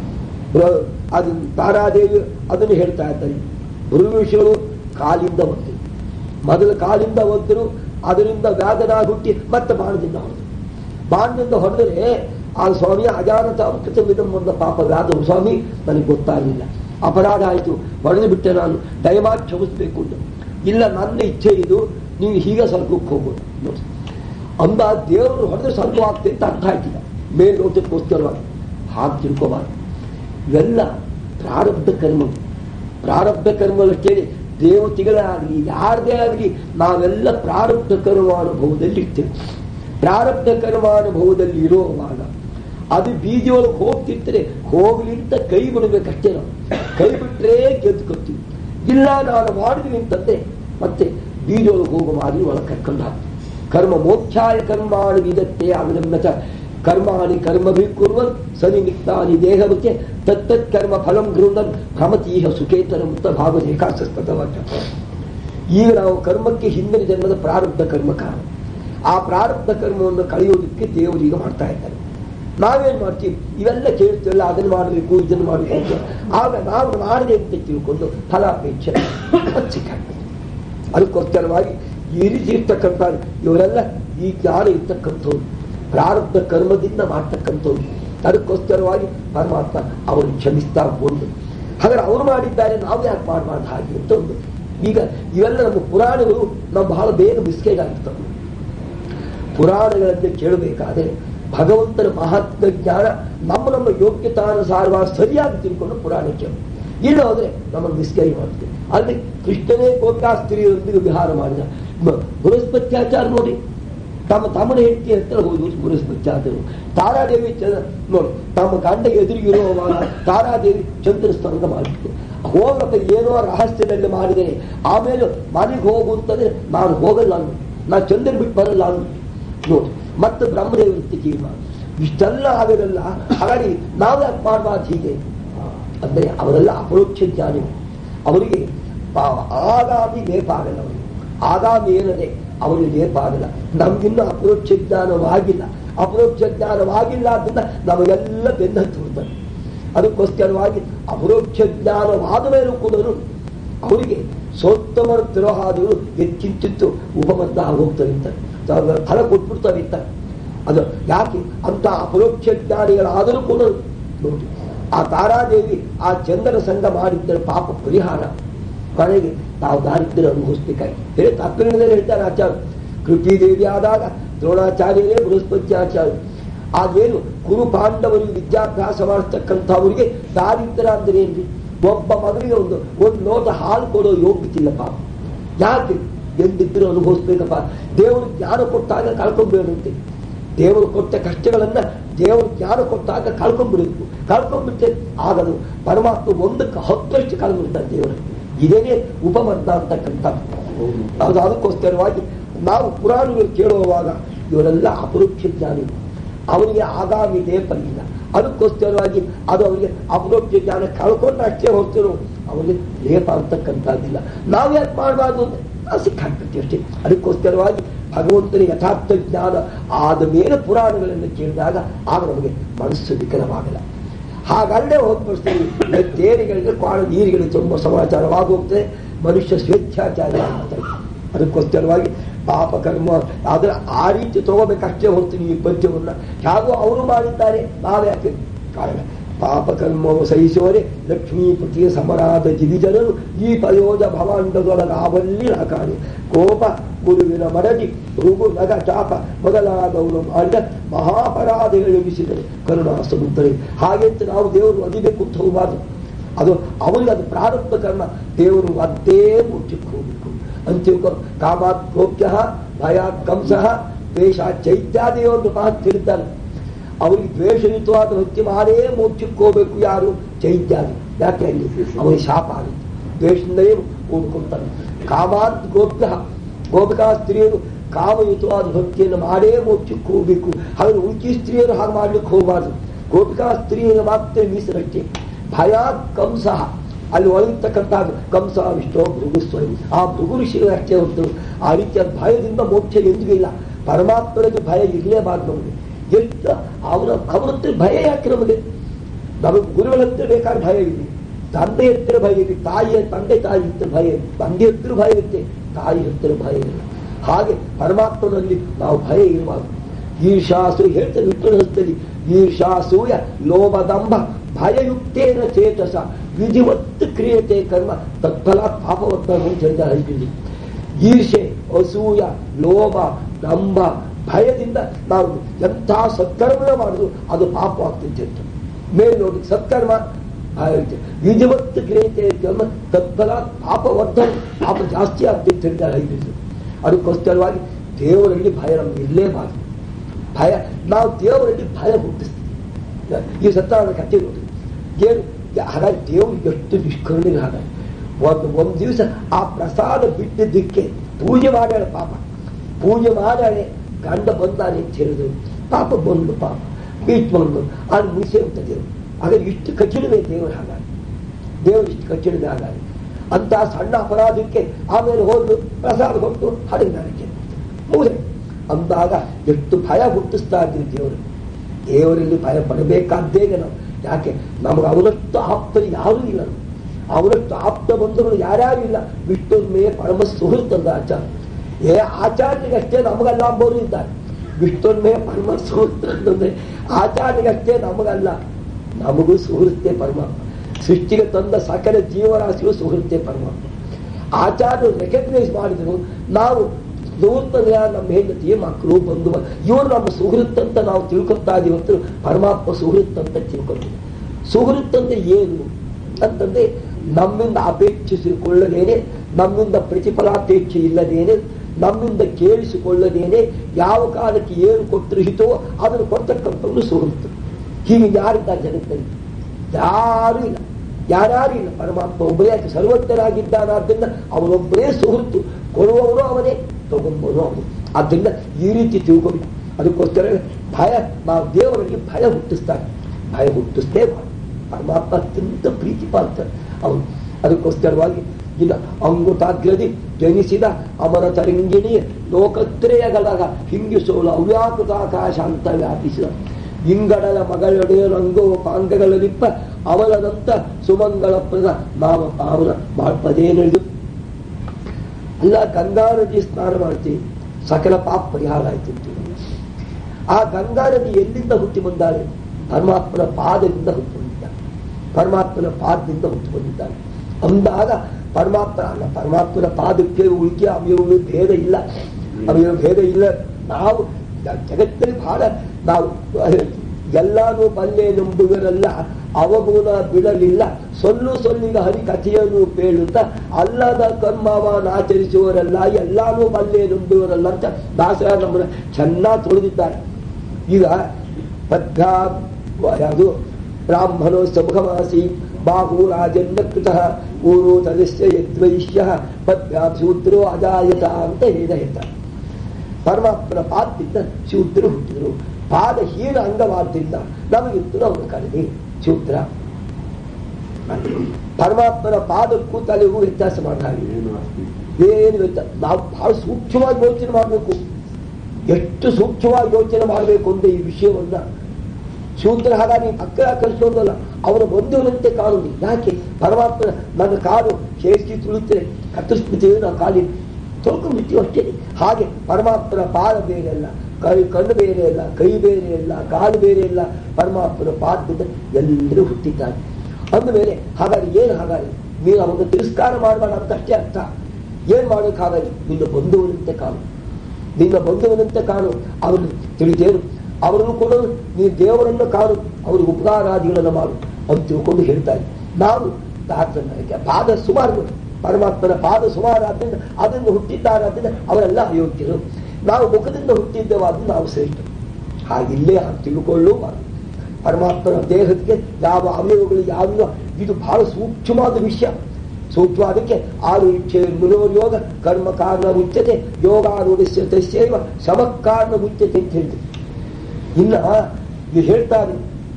ಅದು ತಾರಾದೇವಿ ಅದನ್ನು ಹೇಳ್ತಾ ಇದ್ದಾರೆ. ಭೃಗುಷರು ಕಾಲಿಂದ ಒದ್ದರು, ಮೊದಲು ಕಾಲಿಂದ ಒದ್ದರು, ಅದರಿಂದ ವ್ಯಾಗನಾಗಿ ಹುಟ್ಟಿ ಮತ್ತೆ ಬಾಣದಿಂದ ಹೊಡೆದರು. ಬಾಣದಿಂದ ಹೊಡೆದರೆ ಆ ಸ್ವಾಮಿ ಅಜಾನತ ಕೃತವಿದಂ ಪಾಪ ವ್ಯಾಧವು, ಸ್ವಾಮಿ ನನಗೆ ಗೊತ್ತಾಗಲಿಲ್ಲ, ಅಪರಾಧ ಆಯಿತು, ಹೊಡೆದು ಬಿಟ್ಟೆ, ನಾನು ದಯಮಾಡಿ ಕ್ಷಮಿಸಬೇಕು ಅಂತ. ಇಲ್ಲ, ನನ್ನ ಇಚ್ಛೆ ಇದು, ನೀವು ಹೀಗೆ ಸ್ವರ್ಗಕ್ಕೆ ಹೋಗೋದು ನೋಡಿ ಅಂದ. ದೇವರು ಹೊಡೆದ್ರೆ ಸ್ವರ್ಗ ಆಗ್ತದೆ ಅಂತ ಅರ್ಥ ಆಯ್ತಿಲ್ಲ, ಮೇಲ್ನೋಟಕ್ಕೋಸ್ಕರವಾಗಿ ಹಾಗೆ ತಿಳ್ಕೋಬಾರ್ದು. ಇವೆಲ್ಲ ಪ್ರಾರಬ್ಧ ಕರ್ಮಗಳು. ಪ್ರಾರಬ್ಧ ಕರ್ಮಗಳು ಕೇಳಿ ದೇವತೆಗಳೇ ಆಗಲಿ ಯಾರದೇ ಆಗಲಿ ನಾವೆಲ್ಲ ಪ್ರಾರಬ್ಧ ಕರ್ಮಾನುಭವದಲ್ಲಿ ಇರ್ತೇವೆ. ಪ್ರಾರಬ್ಧ ಕರ್ಮಾನುಭವದಲ್ಲಿ ಇರುವಾಗ ಅದು ಬೀದಿಯೊಳಗೆ ಹೋಗ್ತಿರ್ತಾರೆ, ಹೋಗ್ಲಿಂತ ಕೈ ಬಿಡಬೇಕಷ್ಟೇ. ನಾವು ಕೈ ಬಿಟ್ಟರೆ ಗೆದ್ದುಕೊತೀವಿ. ಇಲ್ಲ ನಾನು ಮಾಡಿದ್ವಿ ಅಂತಂದ್ರೆ ಮತ್ತೆ ಬೀದಿಯೊಳಗೆ ಹೋಗೋ ಮಾಡಿ ಒಳಗೆ ಕರ್ಕೊಂಡು ಹಾಕ್ತೀವಿ. ಕರ್ಮ ಮೋಕ್ಷಾಯ ಕರ್ಮಾಣಿ ವಿದತ್ತೆ ಅವಲಂಬತ ಕರ್ಮಾಣಿ ಕರ್ಮಭಿ ಕುರ್ವನ್ ಸನಿಮಿತ್ತಾನಿ ದೇಹವಕ್ಕೆ ತತ್ತತ್ ಕರ್ಮ ಫಲಂ ಗೃಹನ್ ಭ್ರಮತೀಹ ಸುಖೇತರ ಮುಕ್ತ ಭಾವರೇಖಾಸ್ತವಾಚ. ಈಗ ನಾವು ಕರ್ಮಕ್ಕೆ ಹಿಂದಿನ ಜನ್ಮದ ಪ್ರಾರಬ್ಧ ಕರ್ಮ ಕಾರಣ. ಆ ಪ್ರಾರಬ್ಧ ಕರ್ಮವನ್ನು ಕಳೆಯೋದಕ್ಕೆ ದೇವರಿಗೆ ಮಾಡ್ತಾ ಇದ್ದಾರೆ. ನಾವೇನ್ ಮಾಡ್ತೀವಿ? ಇವೆಲ್ಲ ಕೇಳ್ತೀವಲ್ಲ, ಅದನ್ನು ಮಾಡಬೇಕು, ಇದನ್ನು ಮಾಡಬೇಕು, ಆಗ ನಾವು ಮಾಡಿದೆ ಅಂತ ತಿಳ್ಕೊಂಡು ಫಲಾಪೇಕ್ಷೆ ಸಿಕ್ಕಾಗ್ತದೆ. ಅದಕ್ಕೋಸ್ಕರವಾಗಿ ಈ ರೀತಿ ಇರ್ತಕ್ಕಂಥ ಇವರೆಲ್ಲ ಈ ಜ್ಞಾನ ಇರ್ತಕ್ಕಂಥವ್ರು, ಪ್ರಾರಬ್ಧ ಕರ್ಮದಿಂದ ಮಾಡ್ತಕ್ಕಂಥವ್ರು. ಅದಕ್ಕೋಸ್ಕರವಾಗಿ ಪರಮಾತ್ಮ ಅವರು ಕ್ಷಮಿಸ್ತಾ ಒಂದು. ಹಾಗಾದ್ರೆ ಅವರು ಮಾಡಿದ್ದಾರೆ, ನಾವು ಯಾಕೆ ಮಾಡಬಾರ್ದು ಹಾಗೆ ಅಂತ ಒಂದು. ಈಗ ಇವೆಲ್ಲ ನಮ್ಮ ಪುರಾಣಗಳು ನಾವು ಬಹಳ ಬೇಗ ಮಿಸ್ಟೇಕ್ ಆಗಿರ್ತವೆ. ಪುರಾಣಗಳನ್ನು ಕೇಳಬೇಕಾದ್ರೆ ಭಗವಂತನ ಮಹಾತ್ಮ ಜ್ಞಾನ ನಮ್ಮ ಯೋಗ್ಯತಾನುಸಾರವಾಗಿ ಸರಿಯಾಗಿ ತಿಳ್ಕೊಂಡು ಪುರಾಣ ಕೇಳಿ, ಇಲ್ಲ ಹೋದ್ರೆ ನಮ್ಮನ್ನು ಮಿಸ್ಗೈಡ್ ಮಾಡ್ತೇವೆ. ಅಲ್ಲಿ ಕೃಷ್ಣನೇ ಗೋಪಿಕಾಸ್ತ್ರೀಯರೊಂದಿಗೆ ವಿಹಾರ ಮಾಡಿದ. ಬೃಹಸ್ಪತ್ಯಾಚಾರ ನೋಡಿ, ತಮ್ಮನ ಹೆಂಡತಿ ಹತ್ತಿರ ಹೋದ್ರು ಬೃಹಸ್ಪತ್ಯಾಚಾರ್ಯರು. ತಾರಾದೇವಿ ನೋಡಿ, ತಮ್ಮ ಗಂಡ ಎದುರಿಗಿರುವಾಗ ತಾರಾದೇವಿ ಚಂದ್ರ ಸ್ತಂಗ ಮಾಡಿತ್ತು. ಹೋಗಪ್ಪ, ಏನೋ ರಹಸ್ಯದಲ್ಲಿ ಮಾಡಿದ್ದೇನೆ, ಆಮೇಲೆ ಮನೆಗೆ ಹೋಗುವಂತಂದ್ರೆ ನಾನು ಹೋಗಲ್ಲ ಅಂದು, ನಾನು ಚಂದ್ರ ಬಿಟ್ಟು ಬರಲ್ಲ ಅಂದು ನೋಡಿ. ಮತ್ತೆ ಬ್ರಹ್ಮದೇವರಿಗೆ ತೀರ್ಮಾನ. ಇಷ್ಟೆಲ್ಲ ಆಗಲ್ಲ, ಹಾಗಾಗಿ ನಾವು ಯಾಕೆ ಮಾಡಬಾರ್ದು ಹೀಗೆ ಅಂದ್ರೆ ಅವರೆಲ್ಲ ಅಪರೋಕ್ಷ ಜ್ಞಾನಿ. ಅವರಿಗೆ ಆಗಾಮಿ ಲೇಪ ಆಗಲ್ಲ. ಅವರಿಗೆ ಆಗಾಮಿ ಏನದೆ ಅವರಿಗೆ ಲೇಪ ಆಗಲ್ಲ. ನಮ್ಗಿನ್ನೂ ಅಪರೋಕ್ಷ ಜ್ಞಾನವಾಗಿಲ್ಲ. ಅಪರೋಕ್ಷ ಜ್ಞಾನವಾಗಿಲ್ಲ ಆದ್ದರಿಂದ ನಮಗೆಲ್ಲ ಬೆನ್ನ ಹತ್ತಿರ್ತಾರೆ. ಅದಕ್ಕೋಸ್ಕರವಾಗಿ ಅಪರೋಕ್ಷ ಜ್ಞಾನವಾದ ಮೇಲೂ ಕೂಡ ಅವರಿಗೆ ಸೋತ್ತಮರ ತಿರೋಹಾದಿಗಳು ಹೆಚ್ಚಿಂಚಿತ್ತು ಉಪಮರ್ದ ಹೋಗ್ತಾರಿರ್ತಾರೆ, ಫಲ ಕೊಟ್ಬಿಡ್ತಾರೆ ಇರ್ತಾರೆ. ಅದು ಯಾಕೆ ಅಂತ ಅಪರೋಕ್ಷ ಜ್ಞಾನಿಗಳಾದರೂ ಕೂಡ ನೋಡಿ, ಆ ತಾರಾದೇವಿ ಆ ಚಂದ್ರನ ಸಂಘ ಮಾಡಿದ್ದರೆ ಪಾಪ ಪರಿಹಾರ, ಕೊನೆಗೆ ತಾವು ದಾರಿದ್ರ್ಯ ಅನುಭವಿಸ್ಬೇಕಾಗಿ ಹೇಳಿ ತಪ್ಪಿನಲ್ಲಿ ಹೇಳ್ತಾರೆ ಆಚಾರ್ಯ. ಕೃತಿದೇವಿ ಆದಾಗ ದ್ರೋಣಾಚಾರ್ಯರೇ ಬೃಹಸ್ಪತ್ಯಾಚಾರ್ಯ. ಅದೇನು ಕುರು ಪಾಂಡವರಿಗೆ ವಿದ್ಯಾಭ್ಯಾಸ ಮಾಡತಕ್ಕಂಥವರಿಗೆ ದಾರಿದ್ರ್ಯ ಅಂದ್ರೆ ಏನ್ರಿ? ಒಬ್ಬ ಮಗನಿಗೆ ಒಂದು ಲೋಟ ಹಾಲು ಕೊಡೋ ಯೋಗ್ಯತಿಲ್ಲ ಪಾಪ. ಯಾಕೆ ಎಂದಿದ್ರು ಅನುಭವಿಸ್ಬೇಕಪ್ಪ. ದೇವರು ಜ್ಞಾನ ಕೊಟ್ಟಾಗ ಕಳ್ಕೊಂಡ್ಬೇಡಂತೆ. ದೇವರು ಕೊಟ್ಟ ಕಷ್ಟಗಳನ್ನ ದೇವರು ಜ್ಞಾನ ಕೊಟ್ಟಾಗ ಕಳ್ಕೊಂಡ್ಬಿಡಬೇಕು. ಕಳ್ಕೊಂಡ್ಬಿಟ್ಟೆ ಆಗದು. ಪರಮಾತ್ಮ ಒಂದಕ್ಕೆ 10 ಕಳ್ಕೊಂಡ್ಬಿಡ್ತಾರೆ ದೇವರು. ಇದೇನೇ ಉಪಮರ್ದ ಅಂತಕ್ಕಂಥ. ಅದು ಅದಕ್ಕೋಸ್ಕರವಾಗಿ ನಾವು ಪುರಾಣಗಳು ಕೇಳುವಾಗ ಇವರೆಲ್ಲ ಅಪರೋಕ್ಷ ಜ್ಞಾನಿ, ಅವರಿಗೆ ಆಗಾಮಿ ಲೇಪ ಇಲ್ಲ. ಅದಕ್ಕೋಸ್ಕರವಾಗಿ ಅದು ಅವರಿಗೆ ಅಪರೋಕ್ಷ ಜ್ಞಾನ ಕಳ್ಕೊಂಡು ಅಷ್ಟೇ ಹೋಗ್ತಿರೋ, ಅವರಿಗೆ ಲೇಪ ಅಂತಕ್ಕಂಥದ್ದಿಲ್ಲ. ನಾವು ಯಾಕೆ ಮಾಡಬಾರ್ದು ಅಂದ್ರೆ ನಾವು ಸಿಕ್ಕಾಗ್ತದೆ ಅಷ್ಟೇ. ಅದಕ್ಕೋಸ್ಕರವಾಗಿ ಭಗವಂತನಿಗೆ ಯಥಾರ್ಥ ಜ್ಞಾನ ಆದ ಮೇಲೆ ಪುರಾಣಗಳನ್ನು ಕೇಳಿದಾಗ ಆಗ ನಮಗೆ ಮನಸ್ಸು ವಿಕಲವಾಗಲ್ಲ. ಹಾಗಲ್ಲೇ ಹೋಗ್ಬಿಡ್ತೀವಿ. ತೇರಿಗಳಿಗೆ ಕಾಣ ನೀರುಗಳಿಗೆ ತುಂಬ ಸಮಾಚಾರವಾಗಿ ಹೋಗ್ತದೆ. ಮನುಷ್ಯ ಸ್ವೇಚ್ಛಾಚಾರ ಆಗ್ತಾರೆ. ಅದಕ್ಕೋಸ್ಕರವಾಗಿ ಪಾಪ ಕರ್ಮ ಆದ್ರೆ ಆ ರೀತಿ ತಗೋಬೇಕಷ್ಟೇ ಹೋಗ್ತೀನಿ. ಈ ಪದ್ಯವನ್ನ ಹೇಗೋ ಅವರು ಮಾಡಿದ್ದಾರೆ, ನಾವ್ಯಾಕೆ ಕಾರಣ. ಪಾಪ ಕರ್ಮ ಸಹಿಸೋರೆ ಲಕ್ಷ್ಮೀಪತಿಯ ಸಮರಾದ ಜಿವಿಜನರು ಈ ಪಯೋಜ ಭವಾಂಡದೊಳಗಾವಲ್ಲಿ ಕಾಣಿ. ಕೋಪ ಗುರುವಿನ ಮರದಿ ಋಗು ನಗ ಚಾಪ ಮೊದಲಾದವರು ಮಾಡಿದ ಮಹಾಪರಾಧಗಳು ಎನಿಸಿದರೆ ಕರುಣಾ ಸಮುದ್ರ. ಹಾಗೆಂತ ನಾವು ದೇವರು ಅದಿಬೇಕು ಅಂತ ಹೋಗಬಾರ್ದು. ಅದು ಅವರಿಗೆ ಅದು ಪ್ರಾರಬ್ಧ ಕರ್ಮ. ದೇವರು ಅದೇ ಮುಚ್ಚಿಕ್ಕೆ ಹೋಗಬೇಕು ಅಂತಿಳ್ಕೊ. ಕಾಮಾತ್ ಗೋಪ್ಯ ಭಯಾತ್ ಕಂಸಃ ದ್ವೇಷ ಚೈತ್ಯಾದಿ ಒಂದು ಮಾತು ತಿಳಿದ್ದಾರೆ. ಅವರಿಗೆ ದ್ವೇಷಯುತವಾದ ಭಕ್ತಿ ಮಾಡೇ ಮೋಕ್ಷಕ್ಕೆ ಹೋಗ್ಬೇಕು. ಯಾರು? ಚೈತ್ಯಾದಿ. ಯಾಕೆ ಅಲ್ಲಿ ಅವರಿಗೆ ಶಾಪ ಆಗುತ್ತೆ. ದ್ವೇಷದಿಂದಲೇ ಕೂಡ್ಕೊಳ್ತಾನೆ. ಕಾಮಾತ್ ಗೋಪ್ಯ, ಗೋಪಿಕಾ ಸ್ತ್ರೀಯರು ಕಾಮಯುತವಾದ ಭಕ್ತಿಯನ್ನು ಮಾಡೇ ಮೋಕ್ಷಕ್ಕೆ ಹೋಗಬೇಕು. ಹಾಗೆ ಉಳ್ಕಿ ಸ್ತ್ರೀಯರು ಹಾಗೆ ಮಾಡ್ಲಿಕ್ಕೆ ಹೋಗಬಾರ್ದು. ಗೋಪಿಕಾ ಸ್ತ್ರೀಯರು ಮಾತ್ರ ಮೀಸಲಷ್ಟೇ. ಭಯಾತ್ ಕಂಸ, ಅಲ್ಲಿ ಒಳಗಿರ್ತಕ್ಕಂಥ ಕಂಸ ವಿಷ್ಣು ಭೃಗುಸ್ವಯಂ, ಆ ಭೃಗು ಋಷಿಗಳು ಅಷ್ಟೇ ಹೊರತು ಆ ರೀತಿಯ ಭಯದಿಂದ ಮೋಕ್ಷ ಎಂದಿಗೂ ಇಲ್ಲ. ಪರಮಾತ್ಮನಿಗೆ ಭಯ ಇರಲೇಬಾರ್ದು ನಮಗೆ. ಎಷ್ಟು ಅವನ ಹತ್ರ ಭಯ ಯಾಕೆ ನಮಗೆ? ನಮಗೆ ಗುರುಗಳ ಹತ್ರ ಬೇಕಾದ್ರೆ ಭಯ ಇದೆ, ತಂದೆ ಹತ್ತಿರ ಭಯ ಇದೆ, ತಂದೆ ತಾಯಿ ಹತ್ತಿರ ಭಯ ಇದೆ, ತಂದೆ ಹತ್ತಿರ ಭಯ ಇರುತ್ತೆ, ತಾಯಿ ಹತ್ತಿರ ಭಯ ಇಲ್ಲ. ಹಾಗೆ ಪರಮಾತ್ಮನಲ್ಲಿ ನಾವು ಭಯ ಇರಬಾರ್ದು. ಈರ್ಷಾಸು ಹೇಳ್ತೇವೆ ವಿಠ್ಠಲದಲ್ಲಿ, ಈರ್ಷಾಸೂಯ ಲೋಭದಂಬ ಭಯಯುಕ್ತೇನ ಚೇತಸ ವಿಧಿವತ್ತು ಕ್ರಿಯತೆ ಕರ್ಮ ತತ್ಫಲ ಪಾಪವತ್ತ ಅಂತ ಹೇಳ್ತಾರೆ ಹರಿಕೃಷ್ಣ. ಈರ್ಷೆ, ಅಸೂಯ, ಲೋಭ, ದಂಭ, ಭಯದಿಂದ ನಾವು ಎಂಥ ಸತ್ಕರ್ಮ ಮಾಡಿದ್ರು ಅದು ಪಾಪವಾಗ್ತಿತ್ತು. ಮೇಲೆ ನೋಡಿ ಸತ್ಕರ್ಮ ವಿಧಿವತ್ತು ಕ್ರಿಯತೆ ಕರ್ಮ ತತ್ಫಲ ಪಾಪವರ್ಧನ, ಪಾಪ ಜಾಸ್ತಿ ಆಗ್ತಿತ್ತು ಹೇಳ್ತಾರೆ ಹರಿಕೃಷ್ಣ. ಅದಕ್ಕೋಸ್ಕರವಾಗಿ ದೇವರಲ್ಲಿ ಭಯ ನಮ್ಗೆ ಇರಲೇಬಾರದು. ಭಯ, ನಾವು ದೇವರಲ್ಲಿ ಭಯ ಹುಟ್ಟಿಸ್ತೀವಿ. ಈ ಸತ್ಯನಾರಾಯಣ ಕಥೆ ನೋಡಿ, ಹಾಗಾಗಿ ದೇವರು ಎಷ್ಟು ನಿಷ್ಕರುಣೆ. ಹಾಗಾಗಿ ಒಂದು ದಿವಸ ಆ ಪ್ರಸಾದ ಬಿಟ್ಟಿದ್ದಕ್ಕೆ ಪೂಜೆ ಮಾಡ್ಯಾಳೆ. ಪಾಪ ಪೂಜೆ ಮಾಡ್ಯಾಳೆ, ಗಂಡ ಬಂದಾನೆ ಅಂತ ಹೇಳಿದ್ರು. ಪಾಪ ಬಂದು ಪಾಪ ಬೀಟ್ ಬಂದು ಅದು ಮುಗಿಸೇ ಅಂತ ದೇವರು. ಹಾಗಾಗಿ ಇಷ್ಟು ಕಠಿಣವೇ ದೇವರು. ಹಾಗಾಗಿ ದೇವರು ಇಷ್ಟು ಕಠಿಣವೇ. ಹಾಗಾಗಿ ಅಂತ ಸಣ್ಣ ಅಪರಾಧಕ್ಕೆ ಆಮೇಲೆ ಹೋದ್ರು ಪ್ರಸಾದ ಕೊಟ್ಟು ಹಡಗಿನಾರಕ್ಕೆ ಮುಗಿದ್ರೆ ಅಂದಾಗ ಎಷ್ಟು ಭಯ ಹುಟ್ಟಿಸ್ತಾ ಇದ್ದೀವಿ ದೇವರು. ದೇವರಲ್ಲಿ ಭಯ ಪಡಬೇಕಾದ್ದೇಗ ನಾವು. ಯಾಕೆ ನಮಗೆ ಅವನಷ್ಟು ಆಪ್ತರು ಯಾರೂ ಇಲ್ಲ. ಅವನಷ್ಟು ಆಪ್ತ ಬಂಧುಗಳು ಯಾರ್ಯಾರು ಇಲ್ಲ. ವಿಷ್ಣುರ್ಮೇ ಪರಮ ಸುಹೃತ್ತಂದ ಆಚಾರ್ಯ. ಆಚಾರ್ಯಗಷ್ಟೇ ನಮಗಲ್ಲ ಅಂಬೋರು ಇದ್ದಾರೆ. ವಿಷ್ಣುರ್ಮೇ ಪರಮ ಸುಹೃತ್ ಅಂತಂದ್ರೆ ಆಚಾರ್ಯಗಷ್ಟೇ ನಮಗಲ್ಲ, ನಮಗೂ ಸುಹೃತ್ತೇ ಪರಮಾತ್ಮ. ಸೃಷ್ಟಿಗೆ ತಂದ ಸಕಲ ಜೀವರಾಶಿಗಳು ಸುಹೃತ್ತೇ ಪರಮಾತ್ಮ. ಆಚಾರ್ಯರು ರೆಕಗ್ನೈಸ್ ಮಾಡಿದ್ರು. ನಾವು ಸುಹೃತ್ತಂದ್ರೆ ನಮ್ಮ ಹೆಂಡತಿ ಮಕ್ಕಳು ಬಂಧು ಇವರು ನಮ್ಮ ಸುಹೃತ್ ಅಂತ ನಾವು ತಿಳ್ಕೊತಾ ಇದೀವಿ ಅಂತ ಪರಮಾತ್ಮ ಸುಹೃತ್ ಅಂತ ತಿಳ್ಕೊತೀವಿ. ಸುಹೃತ್ ಅಂದ್ರೆ ಏನು ಅಂತಂದ್ರೆ ನಮ್ಮಿಂದ ಅಪೇಕ್ಷಿಸಿಕೊಳ್ಳದೇನೆ, ನಮ್ಮಿಂದ ಪ್ರತಿಫಲಾಪೇಕ್ಷೆ ಇಲ್ಲದೇನೆ, ನಮ್ಮಿಂದ ಕೇಳಿಸಿಕೊಳ್ಳದೇನೆ, ಯಾವ ಕಾಲಕ್ಕೆ ಏನು ಕೊಟ್ಟರು ಹಿತೋ ಅದನ್ನು ಕೊಡ್ತಕ್ಕಂಥವ್ರು ಸುಹೃತ್. ಹೀಗೆ ಯಾರಿದ್ದಾರೆ ಜಗತ್ತಲ್ಲಿ? ಯಾರೂ ಇಲ್ಲ, ಯಾರ್ಯಾರು ಇಲ್ಲ. ಪರಮಾತ್ಮ ಒಬ್ಬರೇ ಸರ್ವಜ್ಞರಾಗಿದ್ದಾನಾದ್ರಿಂದ ಅವನೊಬ್ಬರೇ ಸುಹೃತ್ತು. ಕೊಡುವವರು ಅವನೇ, ತಗೊಂಬರು ಅವನು. ಆದ್ದರಿಂದ ಈ ರೀತಿ ತಿಳ್ಕೊಂಡು ಅದಕ್ಕೋಸ್ಕರ ಭಯ, ನಾವು ದೇವರಲ್ಲಿ ಭಯ ಹುಟ್ಟಿಸ್ತಾರೆ. ಭಯ ಹುಟ್ಟಿಸ್ತೇ ಪರಮಾತ್ಮ ಅತ್ಯಂತ ಪ್ರೀತಿ ಪಾತ್ರ ಅವನು. ಅದಕ್ಕೋಸ್ಕರವಾಗಿ ಇನ್ನು ಅಂಗುತಾಗ್ರದಿ ಜನಿಸಿದ ಅಮರ ತರಂಗಿಣಿಯ ಲೋಕತ್ರಯಗಳಾಗ ಹಿಂಗಿಸೋಳು ಅವ್ಯಾಕೃತಾಕಾಶ ಅಂತ ವ್ಯಾಪಿಸಿದ ಇಂಗಡಲ ಮಗಳೊಡೆಯರಂಗೋ ಪಾಂಗಗಳಲ್ಲಿಪ್ಪ ಅವನದಂತ ಸುಮಂಗಳ ಪ್ರದ ನಾಮ ಪಾವನ ಪದೇನದು. ಅಲ್ಲ, ಗಂಗಾ ನದಿ ಸ್ನಾನ ಮಾಡ್ತೀವಿ, ಸಕಲ ಪಾಪ ಪರಿಹಾರ ಆಯ್ತು. ಆ ಗಂಗಾ ನದಿ ಎಲ್ಲಿಂದ ಹುಟ್ಟಿ ಬಂದಾಳೆ? ಪರಮಾತ್ಮನ ಪಾದದಿಂದ ಹುಟ್ಟು ಬಂದಿದ್ದಾಳೆ. ಪರಮಾತ್ಮನ ಪಾದದಿಂದ ಹುಟ್ಟು ಬಂದಿದ್ದಾಳೆ ಅಂದಾಗ ಪರಮಾತ್ಮನ ಪಾದಕ್ಕೆ ಉಳಿಕೆ ಅವಯವರು ಭೇದ ಇಲ್ಲ, ಅವಯವ ಭೇದ ಇಲ್ಲ. ನಾವು ಜಗತ್ತಲ್ಲಿ ಬಹಳ ನಾವು ಎಲ್ಲಾನು ಬಲ್ಲೆ ನಂಬುವರಲ್ಲ, ಅವಗುಣ ಬಿಡಲಿಲ್ಲ, ಸೊಲ್ಲಿಗ ಹರಿ ಕಥೆಯನ್ನು ಕೇಳುತ್ತಾ ಅಲ್ಲದ ಕರ್ಮವನ್ನಾಚರಿಸುವವರಲ್ಲ, ಎಲ್ಲಾನು ಬಲ್ಲೆ ನಂಬುವರಲ್ಲ ಅಂತ ದಾಸರ ನಮ್ಮನ್ನ ಚೆನ್ನಾಗಿ ತೊಳೆದಿದ್ದಾರೆ. ಈಗ ಪದ್ಯ ಯಾವುದು? ಬ್ರಾಹ್ಮಣೋ ಸಮುಖಮಾಸಿ ಬಾಹು ರಾಜನ್ನ ಕೃತಃ ಊರು ತದಸ್ಯ ಯದ್ವೈಶ್ಯ ಪದ್ಯ ಶೂದ್ರೋ ಅಜಾಯತ ಅಂತ ಹೇಳ್ತಾರೆ. ಪರಮಾತ್ಮನ ಪಾದದಿಂದ ಶೂದ್ರರು ಹುಟ್ಟಿದರು. ಪಾದ ಹೀನ ಅಂಗವಾದ್ದರಿಂದ ನಮಗಿತ್ತು ಅವನ ಕಡಿಮೆ ಶೂದ್ರ. ಪರಮಾತ್ಮನ ಪಾದಕ್ಕೂ ತಲೆಗೂ ವ್ಯತ್ಯಾಸ ಮಾಡಲಾಗಿದೆ. ಏನು ವ್ಯತ್ಯಾಸ? ನಾವು ಬಹಳ ಸೂಕ್ಷ್ಮವಾಗಿ ಯೋಚನೆ ಮಾಡಬೇಕು. ಎಷ್ಟು ಸೂಕ್ಷ್ಮವಾಗಿ ಯೋಚನೆ ಮಾಡಬೇಕು ಅಂದ್ರೆ ಈ ವಿಷಯವನ್ನ. ಶೂದ್ರ ಹಾಗಾಗಿ ಪಕ್ಕ ಕಳಿಸೋದಲ್ಲ, ಅವನ ಬಂಧುವಂತೆ ಕಾಣುವುದು. ಯಾಕೆ? ಪರಮಾತ್ಮ ನನ್ನ ಕಾಲು ಸೇರಿಸಿ ತುಳಿತರೆ ಕತ್ತರಿಸ್ಬಿಡ್ತೀವಿ, ನಾವು ಕಾಲಿನ ತೊಳ್ಕೊಂಡ್ಬಿಡ್ತೀವಿ ಅಷ್ಟೇ. ಹಾಗೆ ಪರಮಾತ್ಮನ ಪಾದ ಬೇರೆ ಅಲ್ಲ, ಕಣ್ಣು ಬೇರೆ ಅಲ್ಲ, ಕೈ ಬೇರೆ ಅಲ್ಲ, ಕಾಲು ಬೇರೆ ಅಲ್ಲ. ಪರಮಾತ್ಮನ ಪಾದದಿಂದ ಎಲ್ಲರೂ ಹುಟ್ಟಿದ್ದಾರೆ ಅಂದಮೇಲೆ ಹಾಗಾಗಿ ಏನು? ಹಾಗಾಗಿ ನೀನು ಅವನ್ನ ತಿರಸ್ಕಾರ ಮಾಡಬೇಡ ಅಂತ ಅಷ್ಟೇ ಅರ್ಥ. ಏನ್ ಮಾಡೋಕೆ? ಹಾಗಾಗಿ ನಿನ್ನ ಬಂಧುವನಂತೆ ಕಾಣು, ನಿನ್ನ ಬಂಧುವನಂತೆ ಕಾಣು. ಅವನು ತಿಳಿತೇನು? ಅವರನ್ನು ಕೂಡ ನೀನು ದೇವರನ್ನು ಕಾಣು, ಅವ್ರಿಗೆ ಉಪಕಾರಾದಿಗಳನ್ನು ಮಾಡು ಅಂತ ತಿಳ್ಕೊಂಡು ಹೇಳ್ತಾರೆ. ನಾವು ಪಾದ ಸುಮಾರು, ಪರಮಾತ್ಮನ ಪಾದ ಸುಮಾರು ಆದ್ದರಿಂದ ಅದನ್ನು ಹುಟ್ಟಿದ್ದಾರಾದ್ರಿಂದ ಅವರೆಲ್ಲ ಅಯೋಗ್ಯರು. ನಾವು ಮುಖದಿಂದ ಹುಟ್ಟಿದ್ದೇವಾದ್ರಿಂದ ನಾವು ಶ್ರೇಷ್ಠ. ಹಾಗಿಲ್ಲೇ ತಿಳ್ಕೊಳ್ಳುವ ಪರಮಾತ್ಮನ ದೇಹಕ್ಕೆ ಯಾವ ಅವಯವಗಳು ಯಾವಿಲ್ಲ. ಇದು ಬಹಳ ಸೂಕ್ಷ್ಮವಾದ ವಿಷಯ. ಸೂಕ್ಷ್ಮ. ಅದಕ್ಕೆ ಆರು ಇಚ್ಛೆ ಮುನೋರ್ಯೋಗ ಕರ್ಮ ಕಾರಣ ಮುಚ್ಚತೆ ಯೋಗಾರೂಢ್ಯ ತಸ್ಯೈವ ಸಮಕಾರಣ ಮುಚ್ಚತೆ ಅಂತ ಹೇಳಿದೆ. ಇನ್ನ ಇದು ಹೇಳ್ತಾರೆ,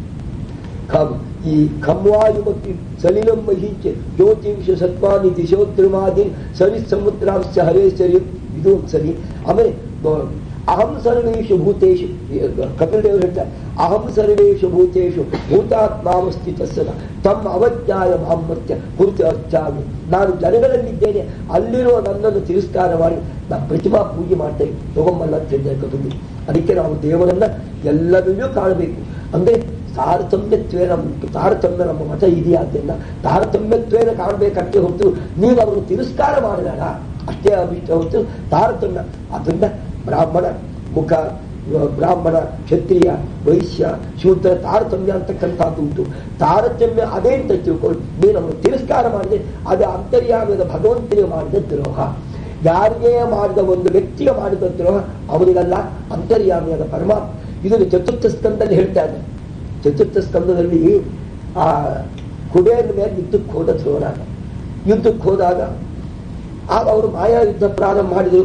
ಈ ಖಮ್ವಾಯು ಮತ್ತು ಸಲಿಲಂ ಮಹೀಚೆ ಜ್ಯೋತಿಂಶ ಸತ್ವಾನಿ ದಿಶೋದ್ರಮಾದಿ ಸರಿ ಸಮುದ್ರಾಂಶ ಹರೇಶ್ವರಿ ಇದು ಸರಿ. ಆಮೇಲೆ ಅಹಂ ಸರ್ವೇಶು ಭೂತೇಶು, ಕಪಿಲ್ ದೇವರು ಹೇಳ್ತಾರೆ, ಅಹಂ ಸರ್ವೇಶು ಭೂತೇಶು ಭೂತಾತ್ಮಾವಸ್ಥಿತ ಸದ ತಮ್ಮ ಅವಜ್ಞಾಯ ಮಾಮತ್ಯ ಕುರಿತು ಅರ್ಚಾಮಿ. ನಾನು ಜನಗಳಲ್ಲಿದ್ದೇನೆ, ಅಲ್ಲಿರುವ ನನ್ನನ್ನು ತಿರಸ್ಕಾರ ಮಾಡಿ ನಾ ಪ್ರತಿಮಾ ಪೂಜೆ ಮಾಡ್ತೇವೆ ತಗೊಂಬಲ್ಲ ಅಂತ ಹೇಳಿದ್ದಾರೆ ಕಪಿಲ್. ಅದಕ್ಕೆ ನಾವು ದೇವರನ್ನ ಎಲ್ಲರಲ್ಲೂ ಕಾಣಬೇಕು. ಅಂದ್ರೆ ತಾರತಮ್ಯ ನಮ್ಮ ಮತ ಇದೆಯಾದ್ರಿಂದ ತಾರತಮ್ಯತ್ವೇನ ಕಾಣಬೇಕಷ್ಟೇ ಹೊರತು ನೀವು ಅವರನ್ನು ತಿರಸ್ಕಾರ ಮಾಡಬೇಡ ಅಷ್ಟೇ ಅಭಿಷ್ಟ ಹೊರತು ತಾರತಮ್ಯ. ಅದರಿಂದ ಬ್ರಾಹ್ಮಣ ಮುಖ, ಬ್ರಾಹ್ಮಣ ಕ್ಷತ್ರಿಯ ವೈಶ್ಯ ಶೂದ್ರ ತಾರತಮ್ಯ ಅಂತಕ್ಕಂಥದ್ದು ಉಂಟು. ತಾರತಮ್ಯ ಅದೇ ಅಂತ ತಿಳ್ಕೊಂಡು ನೀನು ಅವನು ತಿರಸ್ಕಾರ ಮಾಡಿದೆ, ಅದು ಅಂತರ್ಯಾಮದ ಭಗವಂತನಿಗೆ ಮಾಡಿದ ದ್ರೋಹ. ಯಾರಿಗೇ ಮಾಡಿದ ಒಂದು ವ್ಯಕ್ತಿಗೆ ಮಾಡಿದ ದ್ರೋಹ ಅವನಿಗಲ್ಲ, ಅಂತರ್ಯಾಮಿಯಾದ ಪರಮಾತ್ಮ. ಇದನ್ನು ಚತುರ್ಥ ಸ್ಕಂದಲ್ಲಿ ಹೇಳ್ತಾ ಇದ್ದಾರೆ. ಚತುರ್ಥ ಸ್ಕಂದದಲ್ಲಿ ಆ ಕುಬೇರನ ಮೇಲೆ ಯುದ್ಧಕ್ಕೆ ಹೋದ ದ್ರೋಣಾಗ. ಯುದ್ಧಕ್ಕೆ ಹೋದಾಗ ಆಗ ಅವರು ಮಾಯಾ ಯುದ್ಧ ಪ್ರಾರಂಭ ಮಾಡಿದರು.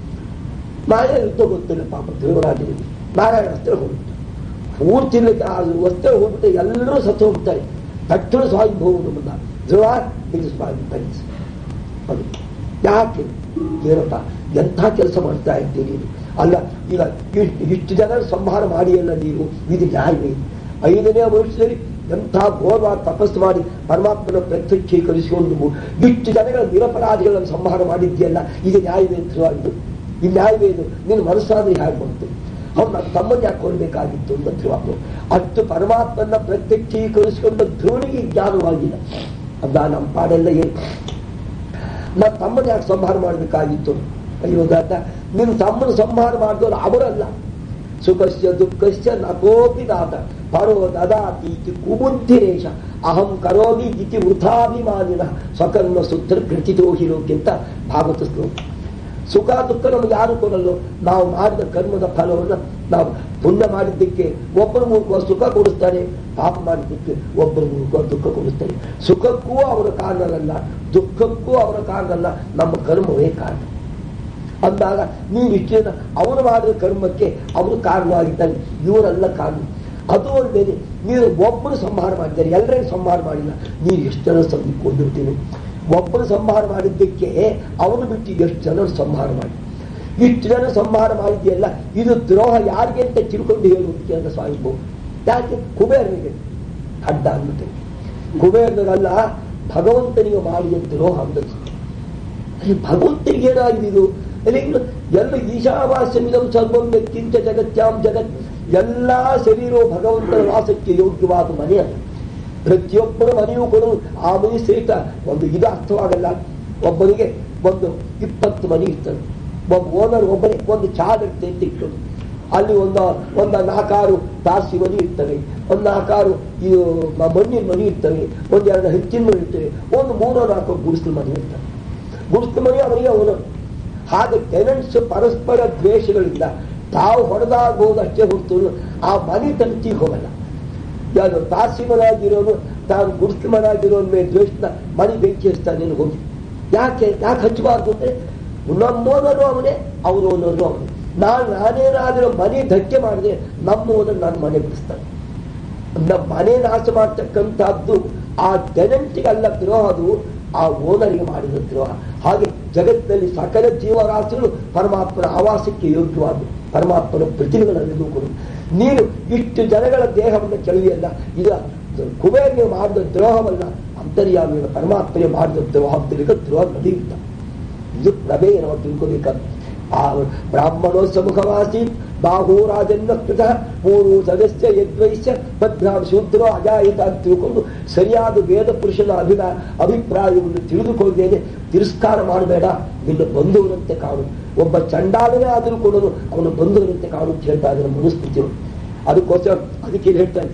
ಮಾಯಾ ಯುದ್ಧ ಗೊತ್ತಿಲ್ಲ ಪಾಪ ದ್ರೋಣಾದಿಗಳಿಗೆ. ಮಾಯಾ ವಸ್ತ್ರ ಹೋಗ್ಬಿಟ್ಟು ಪೂರ್ತಿಲಿಕ್ಕೆ ಆ ವಸ್ತ್ರ ಹೋಗ್ಬಿಟ್ಟು ಎಲ್ಲರೂ ಸತ್ತು ಹೋಗ್ತಾರೆ. ತಕ್ಷಣ ಸ್ವಾಮಿಭವನು ಬಂದ, ಧ್ರುವ ಇದು ಸ್ವಾಮಿ ಕಲಿಸಿ. ಅದು ಯಾಕೆ ಏನಪ್ಪ ಎಂಥ ಕೆಲಸ ಮಾಡ್ತಾ ಇದ್ದೀರಿ ನೀನು? ಅಲ್ಲ ಈಗ ಇಷ್ಟು ಜನ ಸಂಹಾರ ಮಾಡಿಯಲ್ಲ ನೀವು, ಇದು ನ್ಯಾಯವೇ? 5ನೇ ವರ್ಷದಲ್ಲಿ ಎಂಥ ಘೋರವಾದ ತಪಸ್ಸು ಮಾಡಿ ಪರಮಾತ್ಮನ ಪ್ರತ್ಯಕ್ಷೀಕರಿಸಿಕೊಂಡು ಇಷ್ಟು ಜನಗಳ ನಿರಪರಾಧಿಗಳನ್ನು ಸಂಹಾರ ಮಾಡಿದ್ಯಲ್ಲ, ಇದು ನ್ಯಾಯವೇ ಅಂತ ಈ ನ್ಯಾಯವೇ ಇದು? ನಿನ್ನ ಮನಸ್ಸಾದ್ರೆ ಹೇಗೆ ಬಂತು? ಅವ್ರು ನನ್ನ ತಮ್ಮನ್ನು ಯಾಕೆ ಕೊಡಬೇಕಾಗಿತ್ತು ಅಂತ ಧ್ರುವಾಗ್ಲು. ಅಷ್ಟು ಪರಮಾತ್ಮನ ಪ್ರತ್ಯಕ್ಷೀಕರಿಸಿಕೊಂಡ ಧ್ರುವನಿಗೆ ಜ್ಞಾನವಾಗಿಲ್ಲ. ಅದ ನಮ್ಮ ಪಾಡೆಲ್ಲ ಏನು, ನನ್ನ ತಮ್ಮನ ಯಾಕೆ ಸಂಹಾರ ಮಾಡಬೇಕಾಗಿತ್ತು? ಅಯ್ಯೋ ದಾತ, ನಿನ್ನ ತಮ್ಮನ ಸಂಹಾರ ಮಾಡಿದವರು ಅವರಲ್ಲ. ಸುಖಸ್ಯ ದುಃಖಸ್ಯ ನಕೋಪಿ ದಾತ ಪರೋ ದದಾತಿ ಕುಬುದ್ಧಿರೇಶ ಅಹಂ ಕರೋಮಿ ಇತಿ ವೃಥಾಭಿಮಾನಿನ ಸ್ವಕರ್ಮ ಸೂತ್ರ ಕೃತಿದೋಹಿರೋಕ್ಕಿಂತ ಭಾಗವತ ಶ್ಲೋಕ. ಸುಖ ದುಃಖ ನಮ್ಗೆ ಯಾರು ಕೊಡಲ್ಲೋ. ನಾವು ಮಾಡಿದ ಕರ್ಮದ ಫಲವನ್ನು ನಾವು ಪುಣ್ಯ ಮಾಡಿದ್ದಕ್ಕೆ ಒಬ್ಬರು ಮೂಲಕ ಸುಖ ಕೊಡಿಸ್ತಾನೆ, ಪಾಪ ಮಾಡಿದ್ದಕ್ಕೆ ಒಬ್ಬರು ಮೂಲಕ ದುಃಖ ಕೊಡಿಸ್ತಾನೆ. ಸುಖಕ್ಕೂ ಅವರ ಕಾರಣವಲ್ಲ, ದುಃಖಕ್ಕೂ ಅವರ ಕಾರಣವಲ್ಲ, ನಮ್ಮ ಕರ್ಮವೇ ಕಾರಣ. ಅಂದಾಗ ನೀವು ಇಷ್ಟೇ ಅವನು ಮಾಡಿದ ಕರ್ಮಕ್ಕೆ ಅವರು ಕಾರಣವಾಗಿದ್ದಾನೆ, ಇವರೆಲ್ಲ ಕಾರಣ. ಅದು ಅಲ್ಲದೆ ನೀವು ಒಬ್ಬರು ಸಂಹಾರ ಮಾಡಿದ್ದಾರೆ, ಎಲ್ಲರಿಗೂ ಸಂಹಾರ ಮಾಡಿಲ್ಲ. ನೀವು ಎಷ್ಟು ಜನ ಕೊಂಡಿರ್ತೀವಿ? ಒಬ್ಬರು ಸಂಹಾರ ಮಾಡಿದ್ದಕ್ಕೆ ಅವನು ಬಿಟ್ಟು ಎಷ್ಟು ಜನರು ಸಂಹಾರ ಮಾಡಿ, ಇಷ್ಟು ಜನ ಸಂಹಾರ ಮಾಡಿದೆಯಲ್ಲ, ಇದು ದ್ರೋಹ ಯಾರಿಗೆ ಅಂತ ತಿಳ್ಕೊಂಡು ಹೇಳುವುದಕ್ಕೆ ಅಂತ ಸ್ವಾಮಿ. ಯಾಕೆ? ಕುಬೇರನಿಗೆ ಅಡ್ಡ ಅಂದ್ಬಿಟ್ಟೆ. ಕುಬೇರನಿಗಲ್ಲ, ಭಗವಂತನಿಗೆ ಮಾಡಿದ ದ್ರೋಹ ಅಂದದ್ದು. ಭಗವಂತನಿಗೆ ಏನಾಗಿದೆ ಇದು? ಎಲ್ಲ ಈಶಾವಾಸ್ಯಮಿದಂ ಸರ್ವಂ ವ್ಯಕ್ತಿಂಚ ಜಗತ್ಯಾಂ ಜಗತ್, ಎಲ್ಲಾ ಶರೀರವು ಭಗವಂತನ ವಾಸಕ್ಕೆ ಯೋಗ್ಯವಾದ ಮನೆ ಅದು. ಪ್ರತಿಯೊಬ್ಬರ ಮನೆಯೂ ಕೂಡ ಆ ಮನೆ ಶ್ರೇಷ್ಠ. ಒಂದು ಇದು ಅರ್ಥವಾಗಲ್ಲ. ಒಬ್ಬನಿಗೆ ಒಂದು 20 ಮನೆ ಇರ್ತದೆ, ಒಬ್ಬ ಓನರ್ ಒಬ್ಬನೇ ಒಂದು ಚಾದಕ್ಕೆ ಅಂತ ಇಟ್ಟರು. ಅಲ್ಲಿ ಒಂದು 4 ತಾಸಿ ಮನೆ ಇರ್ತವೆ, ಒಂದು 4 ಇದು ಮಣ್ಣಿನ ಮನೆ ಇರ್ತವೆ, 1-2 ಹೆಚ್ಚಿನ ಮನೆ ಇರ್ತವೆ, ಒಂದು 3-4 ಗುಡಿಸಲು ಮನೆ ಇರ್ತವೆ. ಗುಡಿಸಲು ಮನೆ ಅವನಿಗೆ ಓನರ್. ಹಾಗೆ ಟೆನೆಂಟ್ಸ್ ಪರಸ್ಪರ ದ್ವೇಷಗಳಿಂದ ತಾವು ಹೊಡೆದಾಗೋದು ಅಷ್ಟೇ ಹೊರತು ಆ ಮನೆ ತಂತಿಗೆ ಹೋಗಲ್ಲ. ಯಾರು ತಾಸಿ ಮನಾಗಿರೋನು ತಾನು ಗುಡಿಸಲು ಮನಾಗಿರೋನ್ ಮೇಲೆ ದ್ವೇಷನ ಮನೆ ಬೆಂಕಿ ಹಚ್ತಾನೆ ಹೋಗಿ. ಯಾಕೆ ಹಚ್ಚಬಾರ್ದು ಅಂದ್ರೆ ನಮ್ಮೋನರು ಅವನೇ, ಅವ್ರ ಓನರು ಅವನೇ. ನಾನೇನಾದರೂ ಮನೆ ಧಕ್ಕೆ ಮಾಡಿದೆ ನಮ್ಮ ಓನರ್ ನಾನು ಮನೆ ಬಿಡಿಸ್ತಾನೆ. ನಮ್ಮ ಮನೆ ನಾಶ ಮಾಡ್ತಕ್ಕಂಥದ್ದು ಆ ಟೆನೆಂಟಿಗಲ್ಲ ದ್ರೋಹ, ಅದು ಆ ಓನರಿಗೆ ಮಾಡಿದ ದ್ರೋಹ. ಹಾಗೆ ಜಗತ್ತಿನಲ್ಲಿ ಸಕಲ ಜೀವರಾಶಿಗಳು ಪರಮಾತ್ಮನ ಆವಾಸಕ್ಕೆ ಯೋಗ್ಯವಾದ ಪರಮಾತ್ಮನ ಪ್ರತಿಮೆಗಳನ್ನು ಕೊಡು. ನೀನು ಇಷ್ಟು ಜನಗಳ ದೇಹವನ್ನು ಕೆಳವಿಯಲ್ಲ, ಇದು ಕುಬೇರನಿಗೆ ಮಾಡಿದ ದ್ರೋಹವಲ್ಲ, ಅಂತರ್ಯಾಮಿಯ ಪರಮಾತ್ಮನಿಗೆ ಮಾಡಿದ ದ್ರೋಹ. ದ್ರೋಹ ನಡೆಯುತ್ತ ಇದು ಪ್ರಭೆ ನಾವು ತಿಳ್ಕೋಬೇಕಾದ. ಆ ಬ್ರಾಹ್ಮಣೋತ್ಸಮುಖವಾಸಿ ಬಾಹು ರಾಜನ್ನ ಕೃತಃ ಮೂರು ಸದಸ್ಯ ಯದ್ವೈಶ್ಯ ಭದ್ರಾಂ ಶೂದ್ರೋ ಅಜಾಯಿತ ಅಂತ ತಿಳ್ಕೊಂಡು ಸರಿಯಾದ ವೇದ ಪುರುಷನ ಅಭಿಪ್ರಾಯವನ್ನು ತಿಳಿದುಕೊಳ್ಳದೇನೆ ತಿರಸ್ಕಾರ ಮಾಡಬೇಡ. ನಿನ್ನ ಬಂಧುವಿನಂತೆ ಕಾಣು. ಒಬ್ಬ ಚಂಡಾಲನೇ ಆದರೂ ಕೂಡ ಅವನ ಬಂಧುವಿನಂತೆ ಕಾಣು ಅಂತ ಹೇಳ್ತಾ ಇದ್ದಾರೆ ಮನುಸ್ಥಿತಿಗಳು. ಅದಕ್ಕೋಸ್ಕರ ಅದಕ್ಕೆ ಹೇಳ್ತಾರೆ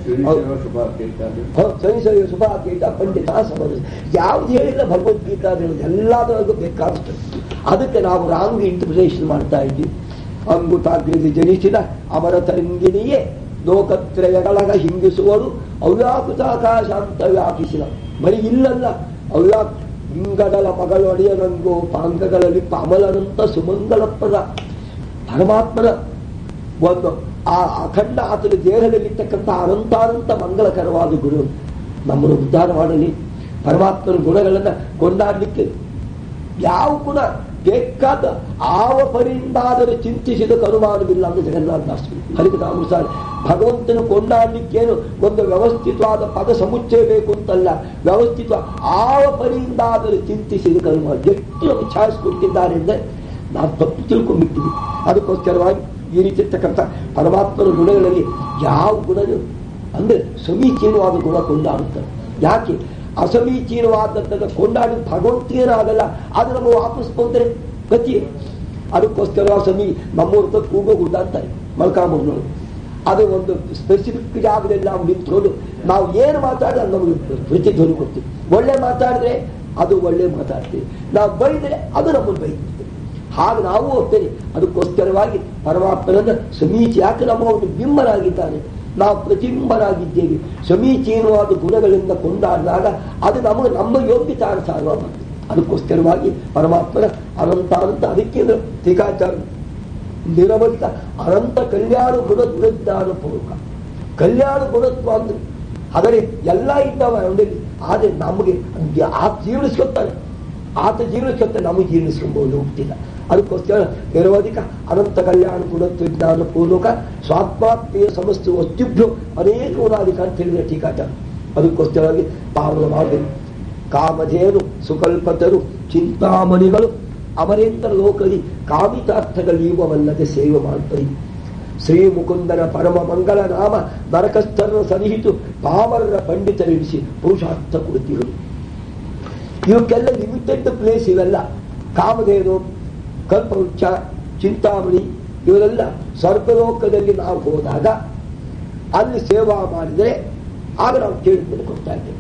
ಸರಿ ಶುಭಾಕೇಟ ಪಂಡಿತ ಸಮಧ ಯಾವ್ದು ಹೇಳಿಲ್ಲ ಭಗವದ್ಗೀತಾ ಎಲ್ಲದರಲ್ಲೂ ಬೇಕಾದಷ್ಟು. ಅದಕ್ಕೆ ನಾವು ರಾಂಗ್ ಇಂಟರ್ಪ್ರಿಟೇಷನ್ ಮಾಡ್ತಾ ಇದ್ದೀವಿ. ಅಂಗುಟಾಗ್ರದಿ ಜನಿಸಿದ ಅಮರ ತರಂಗಿಣಿಯೇ ಲೋಕತ್ರಯಗಳಗ ಹಿಂಗಿಸುವರು ಅವ್ಯಾಕೃತಾಕಾಶ ಅಂತ ವ್ಯಾಪಿಸಿದ. ಬರೀ ಇಲ್ಲಲ್ಲ, ಇಂಗಗಳ ಮಗಳೊಡೆಯನಂಗೋ ಪಾಂಗಗಳಲ್ಲಿ ಅಮಲನಂತ ಸುಮಂಗಲಪ್ಪದ ಪರಮಾತ್ಮನ ಒಂದು ಆ ಅಖಂಡ ಆತನ ದೇಹದಲ್ಲಿರ್ತಕ್ಕಂಥ ಅನಂತಾನಂತ ಮಂಗಳಕರವಾದ ಗುಣ ನಮ್ಮನ್ನು ಉದ್ಧಾರ ಮಾಡಲಿ. ಪರಮಾತ್ಮನ ಗುಣಗಳನ್ನು ಕೊಂಡಾಡಲಿಕ್ಕೆ ಯಾವ ಗುಣ ಬೇಕಾದ ಆವ ಪರಿಂದಾದರೂ ಚಿಂತಿಸಿದ ಕನುಮಾನವಿಲ್ಲ ಅಂದ್ರೆ ಜಗನ್ನಾಥದಾಸರು ಹರಿಕಥಾಮೃತ. ಭಗವಂತನು ಕೊಂಡಾಡಲಿಕ್ಕೇನು ಒಂದು ವ್ಯವಸ್ಥಿತವಾದ ಪದ ಸಮುಚ್ಚಯ ಬೇಕು ಅಂತಲ್ಲ, ವ್ಯವಸ್ಥಿತ ಆವ ಪರಿಂದಾದರೂ ಚಿಂತಿಸಿದ ಕನುಮಾನ ಎಷ್ಟು ನಮಗೆ ಚಾಯ್ಸ್ ಕೊಟ್ಟಿದ್ದಾರೆ ಅಂದರೆ ನಾವು ತಪ್ಪು ತಿಳ್ಕೊಂಡ್ಬಿಡ್ತೀವಿ. ಅದಕ್ಕೋಸ್ಕರವಾಗಿ ಈ ರೀತಿ ಇರ್ತಕ್ಕಂಥ ಪರಮಾತ್ಮನ ಗುಣಗಳಲ್ಲಿ ಯಾವ ಗುಣ ಅಂದ್ರೆ ಸಮೀಚೀನವಾದ ಗುಣ ಕೊಂಡಾಡುತ್ತಾರೆ. ಯಾಕೆ ಅಸಮೀಚೀನವಾದದ್ದನ್ನು ಕೊಂಡಾಡಿದ ಭಗವಂತೇನಾಗಲ್ಲ, ಅದು ನಮ್ಮ ವಾಪಸ್ ಬಂದರೆ ಗತಿ. ಅದಕ್ಕೋಸ್ಕರ ನಮ್ಮೂರ್ತ ಕೂಗೋ ಗುಡ್ಡ ಅಂತಾರೆ ಮಲ್ಕಾಮೂರ್ನವರು. ಅದು ಒಂದು ಸ್ಪೆಸಿಫಿಕ್ ಜಾಗದಲ್ಲಿ ನಾವು ನಿಂತ್ಕೊಂಡು ನಾವು ಏನು ಮಾತಾಡಿದ್ರೆ ಅದು ನಮಗೆ ಪ್ರತಿಧ್ವನಿ ಕೊಡ್ತೀವಿ. ಒಳ್ಳೆ ಮಾತಾಡಿದ್ರೆ ಅದು ಒಳ್ಳೆ ಮಾತಾಡ್ತೀವಿ, ನಾವು ಬೈದರೆ ಅದು ನಮ್ಮನ್ನು ಬೈತೀವಿ. ಹಾಗೆ ನಾವು ಹೋಗ್ತೇನೆ. ಅದಕ್ಕೋಸ್ಕರವಾಗಿ ಪರಮಾತ್ಮನನ್ನ ಸಮೀಚ ಯಾಕೆ ನಮ್ಮ ಒಂದು ಬಿಂಬರಾಗಿದ್ದಾನೆ, ನಾವು ಪ್ರತಿಬಿಂಬರಾಗಿದ್ದೇವೆ. ಸಮೀಚೀನವಾದ ಗುಣಗಳಿಂದ ಕೊಂಡಾಡಿದಾಗ ಅದು ನಮಗೆ ನಮ್ಮ ಯೋಗ್ಯತೆ ಸಾರುವ. ಅದಕ್ಕೋಸ್ಕರವಾಗಿ ಪರಮಾತ್ಮನ ಅನಂತಾನಂತ ಅದಕ್ಕೆ ಟೀಕಾಚಾರ ನಿರವಧಿಕ ಅನಂತ ಕಲ್ಯಾಣ ಗುಣ ದುರಜ್ಞಾನ ಪೂರ್ವಕ ಕಲ್ಯಾಣ ಗುಣತ್ವ ಅಂದ್ರೆ ಅದರಲ್ಲಿ ಎಲ್ಲ ಇದ್ದಾವೆ ಅವನಲ್ಲಿ. ಆದರೆ ನಮಗೆ ಆತ ಜೀರ್ಣಿಸ್ಕೊತಾನೆ, ಆತ ಜೀರ್ಣಿಸ್ಕೊತಾನೆ, ನಮಗೆ ಜೀರ್ಣಿಸ್ಕೊಂಬೋದು ಹೋಗ್ತಿಲ್ಲ. ಅದಕ್ಕೋಸ್ಕರ ನಿರವಧಿಕ ಅನಂತ ಕಲ್ಯಾಣ ಗುಣತ್ವ ಜ್ಞಾನ ಪೂರ್ವಕ ಸ್ವಾತ್ಮಾತ್ಮೀಯ ಸಮಸ್ತ ವಸ್ತುಭ್ಯೋ ಅನೇಕ ಉದಾಧಿಕ ಅಂತ ಹೇಳಿದ್ರೆ ಟೀಕಾಚಾರ. ಅದಕ್ಕೋಸ್ಕರವಾಗಿ ಪಾವನ ಮಾಡಬೇಕು. ಕಾಮಧೇನು ಸುಕಲ್ಪತರು ಚಿಂತಾಮಣಿಗಳು ಅಮರೇಂದ್ರ ಲೋಕದಿ ಕಾಮಿತಾರ್ಥಗಳೀವವಲ್ಲದೆ ಸೇವೆ ಮಾಡ್ತಾರೆ. ಶ್ರೀ ಮುಕುಂದನ ಪರಮ ಮಂಗಳ ನಾಮ ನರಕಸ್ಥರ ಸನಿಹಿತು ಪಾಮರರ ಪಂಡಿತರಿಡಿಸಿ ಪುರುಷಾರ್ಥ ಕೊಡ್ತಿಗಳು. ಇವಕ್ಕೆಲ್ಲ ಲಿಮಿಟೆಡ್ ಪ್ಲೇಸ್ ಇವೆಲ್ಲ. ಕಾಮಧೇನು, ಕಲ್ಪವೃಕ್ಷ, ಚಿಂತಾಮಣಿ ಇವರೆಲ್ಲ ಸ್ವರ್ಗಲೋಕದಲ್ಲಿ ನಾವು ಹೋದಾಗ ಅಲ್ಲಿ ಸೇವಾ ಮಾಡಿದರೆ ಆಗ ನಾವು ಕೇಳಿಕೊಂಡು ಕೊಡ್ತಾ ಇದ್ದೇವೆ.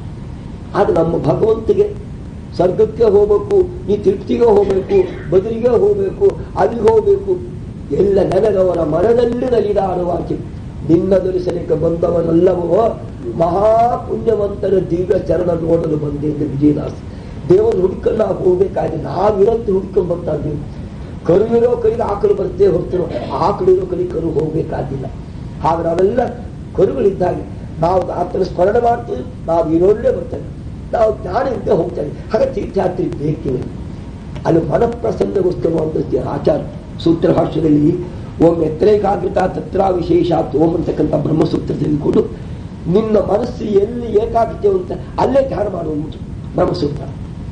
ಆಗ ನಮ್ಮ ಭಗವಂತಿಗೆ ಸ್ವರ್ಗಕ್ಕೆ ಹೋಗಬೇಕು, ಈ ತೃಪ್ತಿಗೆ ಹೋಗಬೇಕು, ಬದಲಿಗೆ ಹೋಗಬೇಕು, ಅಲ್ಲಿಗೆ ಹೋಗಬೇಕು, ಎಲ್ಲ ನನಗವರ ಮನದಲ್ಲಿ ನಲಿದಾಡುವಾಕೆ ನಿನ್ನ ದೊರಿಸಲಿಕ್ಕೆ ಬಂದವನಲ್ಲವೋ ಮಹಾಪುಣ್ಯವಂತರ ದಿವ್ಯ ಚರಣ ನೋಡಲು ಬಂದೆ ಎಂದು ವಿಜಯದಾಸ. ದೇವರು ಹುಡುಕೊಂಡು ನಾವು ಹೋಗ್ಬೇಕಾದ್ರೆ ನಾವಿರಂತೆ ಹುಡ್ಕೊಂಡು ಬರ್ತಾ ಇದ್ದೀವಿ. ಕರುವಿರೋ ಕೈಗೆ ಆಕಳು ಬರ್ತೇ ಹೋಗ್ತಿರೋ, ಆಕಳಿರೋ ಕೈಗೆ ಕರು ಹೋಗ್ಬೇಕಾದಿಲ್ಲ. ಹಾಗೆ ನಾವೆಲ್ಲ ಕರುಗಳಿದ್ದಾಗೆ ನಾವು ಆತನ ಸ್ಮರಣೆ ಮಾಡ್ತೀವಿ, ನಾವು ಇರೋಲ್ಲೇ ಬರ್ತೇವೆ, ನಾವು ಜ್ಞಾನದಿಂದ ಹೋಗ್ತೇವೆ. ಹಾಗೆ ತೀರ್ಥಯಾತ್ರೆ ಬೇಕಿವೆ. ಅಲ್ಲಿ ಮನಪ್ರಸನ್ನಗೋಸ್ಕರ ಅಂತ ಆಚಾರ ಸೂತ್ರ ಭಾಷ್ಯದಲ್ಲಿ ಓಂ ಎತ್ತರೇಕಾಗ್ರತ ತತ್ರ ವಿಶೇಷ ಓಂ ಅಂತಕ್ಕಂಥ ಬ್ರಹ್ಮಸೂತ್ರದಲ್ಲಿ ಕೊಡು ನಿನ್ನ ಮನಸ್ಸು ಎಲ್ಲಿ ಏಕಾಗ್ರತೆ ಅಂತ ಅಲ್ಲೇ ಧ್ಯಾನ ಮಾಡುವುದು ಬ್ರಹ್ಮಸೂತ್ರ.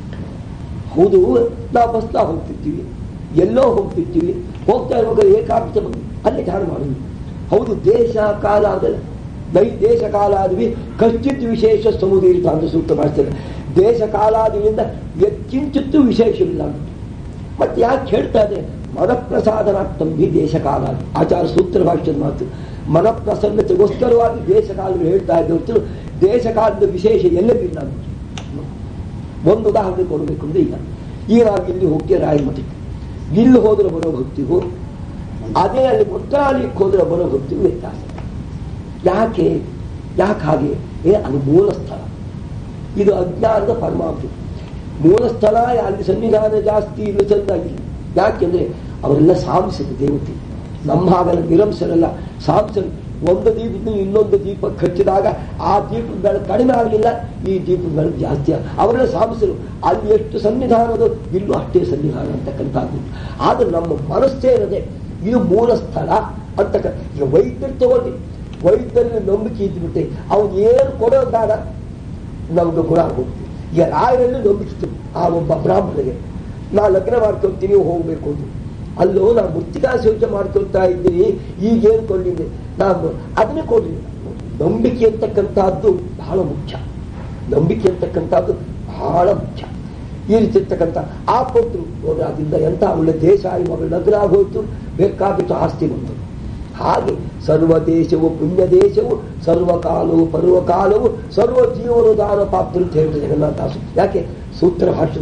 ಹೌದು, ನಾವು ಬಸ್ತಾ ಹೋಗ್ತಿರ್ತೀವಿ, ಎಲ್ಲೋ ಹೋಗ್ತಿರ್ತೀವಿ, ಹೋಗ್ತಾ ಇರುವಾಗ ಏಕಾಗ್ರತೆ ಬಂದು ಅಲ್ಲೇ ಧ್ಯಾನ ಮಾಡುವುದು. ಹೌದು, ದೇಶ ಕಾಲ ಅದಲ್ಲ. ದೇಶ ಕಾಲಾದಿವಿ ಕಶ್ಚಿತ್ ವಿಶೇಷ ಸಮುದೀರಿತ ಅಂತ ಸೂಕ್ತ ಮಾಡ್ತಾರೆ. ದೇಶ ಕಾಲಾದಿವಿಂದ ಕಿಂಚಿತ್ತೂ ವಿಶೇಷವಿಲ್ಲ. ಮತ್ತೆ ಯಾಕೆ ಹೇಳ್ತಾ ಇದೆ? ಮನಪ್ರಸಾದನಾರ್ಥಂಬಿ ದೇಶ ಕಾಲ. ಆಚಾರ ಸೂತ್ರ ಭಾಷ್ಯದ ಮಾತು. ಮನಪ್ರಸನ್ನತೆಗೋಸ್ಕರವಾಗಿ ದೇಶ ಕಾಲಗಳು ಹೇಳ್ತಾ ಇದ್ದ ದೇಶ ಕಾಲದ ವಿಶೇಷ ಎಲ್ಲವಿಲ್ಲ. ಒಂದು ಉದಾಹರಣೆ ಕೊಡಬೇಕು ಅಂದ್ರೆ ಈಗ ನಾವು ಇಲ್ಲಿ ಹೋಗ್ತೀವಿ ರಾಯಮಠಕ್ಕೆ, ಇಲ್ಲಿ ಹೋದ್ರೆ ಬರೋ ಭಕ್ತಿಗೂ ಅದೇ ಅಲ್ಲಿ ಮಂತ್ರಾಲಯಕ್ಕೆ ಹೋದ್ರೆ ಬರೋ ಭಕ್ತಿಗೂ ವ್ಯತ್ಯಾಸ. ಯಾಕೆ ಹಾಗೆ? ಅದು ಮೂಲ ಸ್ಥಳ, ಇದು ಅಜ್ಞಾನದ ಪರಮಾರ್ಥ. ಮೂಲ ಸ್ಥಳ ಅಲ್ಲಿ ಸನ್ನಿಧಾನ ಜಾಸ್ತಿ ಇಲ್ಲಿ ಚೆಂದಾಗಿಲ್ಲ. ಯಾಕೆಂದ್ರೆ ಅವರೆಲ್ಲ ಸಾಂಸದ ದೇವತೆ. ನಮ್ಮ ಹಾಗೆಲ್ಲ ನಿರಂಸರಲ್ಲ, ಸಾಂಸರು. ಒಂದು ದೀಪದಿಂದ ಇನ್ನೊಂದು ದೀಪ ಹಚ್ಚಿದಾಗ ಆ ದೀಪದ ಬೆಳಕು ಕಡಿಮೆ ಆಗಲಿಲ್ಲ, ಈ ದೀಪದ ಬೆಳಕು ಜಾಸ್ತಿ. ಅವರೆಲ್ಲ ಸಾಂಸರು. ಅಲ್ಲಿ ಎಷ್ಟು ಸನ್ನಿಧಾನದ ಇಲ್ಲೂ ಅಷ್ಟೇ ಸನ್ನಿಧಾನ ಅಂತಕ್ಕಂಥದ್ದು. ಆದ್ರೆ ನಮ್ಮ ಮನಸ್ಸೇ ಇರದೆ ಇದು ಮೂಲ ಸ್ಥಳ ಅಂತಕ್ಕ. ಈಗ ವೈದ್ಯರು ತಗೊಳ್ಳಿ, ವೈದ್ಯರಲ್ಲಿ ನಂಬಿಕೆ ಇದ್ಬಿಟ್ಟೆ ಅವನು ಏನು ಕೊಡೋದಾರ ನಮ್ಗೆ ಗುಣ ಹೋಗ್ತೀವಿ. ಈಗ ರಾಯರಲ್ಲಿ ನಂಬಿಕೆ ಆ ಒಬ್ಬ ಬ್ರಾಹ್ಮಣರಿಗೆ ನಾ ಲಗ್ನ ಮಾಡ್ಕೊಳ್ತೀನಿ ಹೋಗ್ಬೇಕು ಅಂತ, ಅಲ್ಲೋ ನಾನು ಮೃತ್ತಿಕಾ ಶೌಚ ಮಾಡ್ಕೊಳ್ತಾ ಇದ್ದೀನಿ, ಈಗೇನು ಕೊಂಡಿದ್ದೆ ನಾನು ಅದನ್ನೇ ಕೊಡಲಿಲ್ಲ. ನಂಬಿಕೆ ಅಂತಕ್ಕಂಥದ್ದು ಬಹಳ ಮುಖ್ಯ. ನಂಬಿಕೆ ಅಂತಕ್ಕಂಥದ್ದು ಬಹಳ ಮುಖ್ಯ. ಈ ರೀತಿ ಇರ್ತಕ್ಕಂಥ ಆ ಕೊಟ್ಟರು ನೋಡ್ರಿ, ಅದರಿಂದ ಎಂಥ ಒಳ್ಳೆ ದೇಶ ಮಗಳು ಲಗ್ನ ಆಗೋಯ್ತು, ಬೇಕಾಬಿಟ್ಟು ಆಸ್ತಿ ಬಂತು. ಹಾಗೆ ಸರ್ವ ದೇಶವು ಪುಣ್ಯ ದೇಶವು, ಸರ್ವಕಾಲವು ಪರ್ವಕಾಲವು, ಸರ್ವ ಜೀವನು ದಾನ ಪಾತ್ರ ಅಂತ ಹೇಳ್ತಾರೆ ಜಗನ್ನಾಥದಾಸು. ಯಾಕೆ? ಸೂತ್ರ ಭಾಷದ.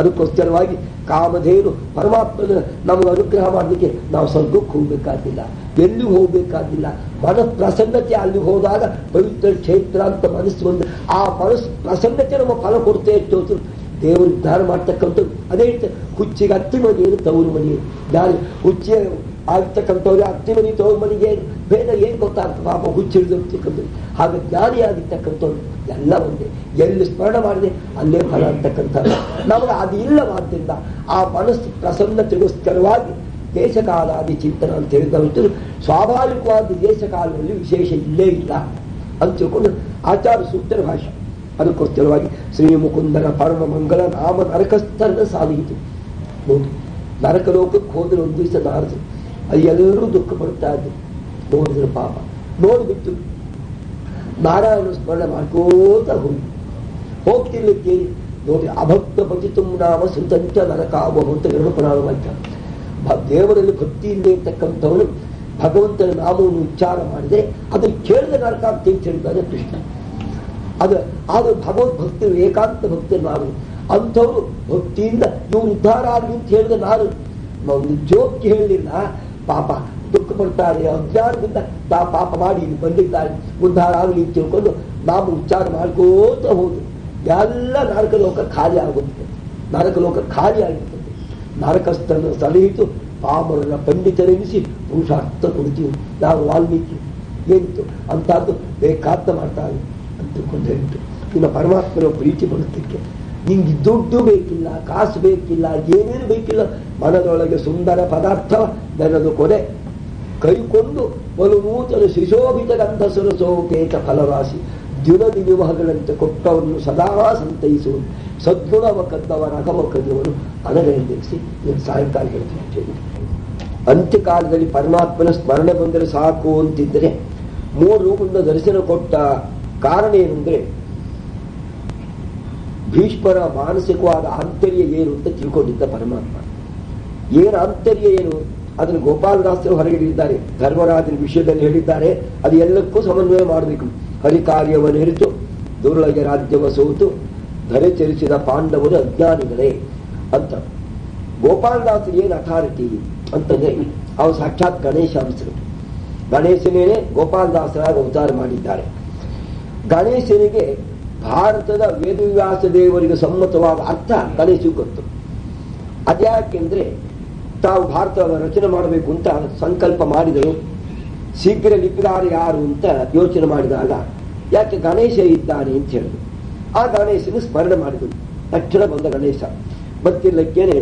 ಅದಕ್ಕೋಸ್ಕರವಾಗಿ ಕಾಮಧೇನು ಪರಮಾತ್ಮನ ನಮಗೆ ಅನುಗ್ರಹ ಮಾಡಲಿಕ್ಕೆ ನಾವು ಸ್ವರ್ಗಕ್ಕೆ ಹೋಗಬೇಕಾಗಿಲ್ಲ. ಎಲ್ಲಿ ಹೋಗ್ಬೇಕಾಗಿಲ್ಲ. ಮನಸ್ ಪ್ರಸನ್ನತೆ ಅಲ್ಲಿ ಹೋದಾಗ ಪವಿತ್ರ ಕ್ಷೇತ್ರ ಅಂತ ಮನಸ್ಸು ಒಂದು ಆ ಮನಸ್ಸು ಪ್ರಸನ್ನತೆ ನಮ್ಮ ಫಲ ಕೊಡ್ತೇ ಇತ್ತು. ದೇವರು ಉದ್ಧಾರ ಮಾಡ್ತಕ್ಕಂಥದ್ದು ಅದೇ ಹೇಳ್ತಾರೆ, ಹುಚ್ಚಿಗೆ ಅತ್ತಿ ಮನೆಯೇನು ತವರು ಮನೆಯೇನು. ನಾನು ಹುಚ್ಚಿ ಆಗ್ತಕ್ಕಂಥವ್ರು ಅತ್ತಿ ಮನೆ ತವರು ಮನೆಗೆ ಭೇದ ಏನು ಗೊತ್ತಾಗ್ತದೆ, ಪಾಪ ಹುಚ್ಚಿಡ್ದಿರ್ತಕ್ಕಂಥದ್ದು. ಹಾಗೆ ಜ್ಞಾನಿಯಾಗಿರ್ತಕ್ಕಂಥವ್ರು ಎಲ್ಲ ಒಂದೇ, ಎಲ್ಲಿ ಸ್ಮರಣ ಮಾಡಿದೆ ಅಲ್ಲೇ ಫಲ ಅಂತಕ್ಕಂಥದ್ದು. ನಮಗೆ ಅದು ಇಲ್ಲವಾದ್ದರಿಂದ ಆ ಮನಸ್ಸು ಪ್ರಸನ್ನತೆಗೋಸ್ಕರವಾಗಿ ದೇಶಕಾಲಾದಿ ಚಿಂತನ ಅಂತ ಹೇಳಿದಷ್ಟು ಸ್ವಾಭಾವಿಕವಾದ ದೇಶಕಾಲದಲ್ಲಿ ವಿಶೇಷ ಇಲ್ಲೇ ಇಲ್ಲ ಅಂತ ತಿಳ್ಕೊಂಡು ಆಚಾರ್ಯ ಸೂತ್ರ ಭಾಷೆ. ಅದಕ್ಕೋಸ್ಕರವಾಗಿ ಶ್ರೀ ಮುಕುಂದನ ಪರಮ ಮಂಗಲ ನಾಮ ನರಕಸ್ಥರನ್ನ ಸಾಧಿತು. ನೋಡಿ, ನರಕ ಲೋಕಕ್ಕೆ ಹೋದ್ರೆ ಒಂದು ದಿವಸ ನಾರದು ಅದು ಎಲ್ಲರೂ ದುಃಖ ಪಡ್ತಾ ಇದ್ರು. ನೋಡಿದ್ರು ಪಾಪ, ನೋಡಿಬಿಟ್ಟು ನಾರಾಯಣ ಸ್ಮರಣೆ ಮಾಡ್ಕೋತ ಹೋಗ್ತಿರ್ಲಿಕ್ಕೆ ನೋಡಿ, ಅಭಕ್ತ ಪತಿತು ನಾಮ ಸುತಂಚ ನರಕಾವ ಅಂತ ಗರುಡಪುರಾಣ ವಾಕ್ಯ. ದೇವರಲ್ಲಿ ಭಕ್ತಿ ಇಲ್ಲದೆ ಇರ್ತಕ್ಕಂಥವನು ಭಗವಂತನ ನಾಮವನ್ನು ಉಚ್ಚಾರ ಮಾಡಿದರೆ ಅದನ್ನು ಕೇಳಿದ ನರಕ ಅಂತ ಹೇಳಿದ್ದಾನೆ ಕೃಷ್ಣ. ಅದು ಭಗವದ್ ಭಕ್ತರು, ಏಕಾಂತ ಭಕ್ತರು ನಾನು. ಅಂಥವ್ರು ಭಕ್ತಿಯಿಂದ ಇವ್ರು ಉದ್ಧಾರ ಆಗಲಿ ಅಂತ ಹೇಳಿದ ನಾನು ಒಂದು ಜೋಕ್ಗೆ ಹೇಳಲಿಲ್ಲ. ಪಾಪ ದುಃಖ ಪಡ್ತಾರೆ, ಅಜ್ಞಾನದಿಂದ ಪಾಪ ಮಾಡಿ ಇಲ್ಲಿ ಬಂದಿದ್ದಾರೆ, ಉದ್ಧಾರ ಆಗಲಿ ಅಂತ ತಿಳ್ಕೊಂಡು ನಾವು ಉಚ್ಚಾರ ಮಾಡ್ಕೋತ ಹೋದ್ರು. ಎಲ್ಲ ನರಕ ಲೋಕ ಖಾಲಿ ಆಗುತ್ತೆ, ನರಕ ಲೋಕ ಖಾಲಿ ಆಗಿರ್ತದೆ. ನರಕಸ್ಥರನ್ನು ಸಲಹಿತು ಪಾಮರನ್ನ ಪಂಡಿತರೆನಿಸಿ ಪುರುಷಾರ್ಥ ಕೊಡ್ತೀವಿ ನಾವು. ವಾಲ್ಮೀಕಿ ಏನಿತ್ತು ಅಂತದ್ದು ಬೇಕಾದ ಮಾಡ್ತಾರೆ ಅಂತ ತಿಳ್ಕೊಂಡು ಹೇಳಿತು. ಇನ್ನು ಪರಮಾತ್ಮನ ಪ್ರೀತಿ ಪಡುತ್ತಕ್ಕೆ ನಿಂಗೆ ದುಡ್ಡು ಬೇಕಿಲ್ಲ, ಕಾಸು ಬೇಕಿಲ್ಲ, ಏನೇನು ಬೇಕಿಲ್ಲ. ಮನದೊಳಗೆ ಸುಂದರ ಪದಾರ್ಥ ನೆನದು ಕೊಡೆ ಕೈಕೊಂಡು ಬಲು ನೂತನ ಶಿಶೋಭಿತ ಗಂಧ ಸುರಸೋಪೇತ ಫಲರಾಶಿ ದ್ಯುನದಿ ವಿವಾಹಗಳಂತೆ ಕೊಟ್ಟವನ್ನು ಸದಾ ಸಂತೈಸುವ ಸದ್ಗುಣವ ಕದ್ದವರ ಅಗಮ ಕದಿಯವರು ಅನಗನೆಂದಿರಿಸಿ ಸಾಯಂಕಾಲ ಹೇಳ್ತೀನಿ. ಅಂತ್ಯಕಾಲದಲ್ಲಿ ಪರಮಾತ್ಮನ ಸ್ಮರಣೆ ಬಂದರೆ ಸಾಕು ಅಂತಿದ್ದರೆ 3 ರೂಪದಿಂದ ದರ್ಶನ ಕೊಟ್ಟ ಕಾರಣ ಏನಂದ್ರೆ ಭೀಷ್ಮರ ಮಾನಸಿಕವಾದ ಆಂತರ್ಯ ಏನು ಅಂತ ತಿಳ್ಕೊಂಡಿದ್ದ ಪರಮಾತ್ಮ. ಏನು ಆಂತರ್ಯ ಏನು ಅದನ್ನು ಗೋಪಾಲದಾಸರು ಹೊರಗಿಡಿದ್ದಾರೆ, ಧರ್ಮರಾಜನ ವಿಷಯದಲ್ಲಿ ಹೇಳಿದ್ದಾರೆ. ಅದು ಎಲ್ಲಕ್ಕೂ ಸಮನ್ವಯ ಮಾಡಬೇಕು. ಹರಿಕಾರ್ಯವನ್ನು ಅರಿತು ದುರ್ಲಭ ರಾಜ್ಯವ ಸೋತು ಧರೆ ಚರಿಸಿದ ಪಾಂಡವರು ಅಜ್ಞಾನಿಗಳೇ ಅಂತ. ಗೋಪಾಲದಾಸರು ಏನು ಅಥಾರಿಟಿ ಅಂತಂದ್ರೆ ಅವರು ಸಾಕ್ಷಾತ್ ಗಣೇಶ ಅಂಶರು. ಗಣೇಶನೇನೆ ಗೋಪಾಲದಾಸರಾಗಿ ಅವತಾರ ಮಾಡಿದ್ದಾರೆ. ಗಣೇಶನಿಗೆ ಭಾರತದ ವೇದವ್ಯಾಸ ದೇವರಿಗೆ ಸಮ್ಮತವಾದ ಅರ್ಥ ಗಣೇಶ ಗೊತ್ತು. ಅದ್ಯಾಕೆಂದ್ರೆ ತಾವು ಭಾರತವನ್ನು ರಚನೆ ಮಾಡಬೇಕು ಅಂತ ಸಂಕಲ್ಪ ಮಾಡಿದರು. ಶೀಘ್ರ ಲಿಪಿಗಾರ ಯಾರು ಅಂತ ಯೋಚನೆ ಮಾಡಿದಾಗ ಯಾಕೆ ಗಣೇಶ ಇದ್ದಾನೆ ಅಂತ ಹೇಳಿದ್ರು. ಆ ಗಣೇಶನ ಸ್ಮರಣೆ ಮಾಡಿದರು. ತಕ್ಷಣ ಬಂದ ಗಣೇಶ ಬರ್ತಿರ್ಲಿಕ್ಕೇನೆ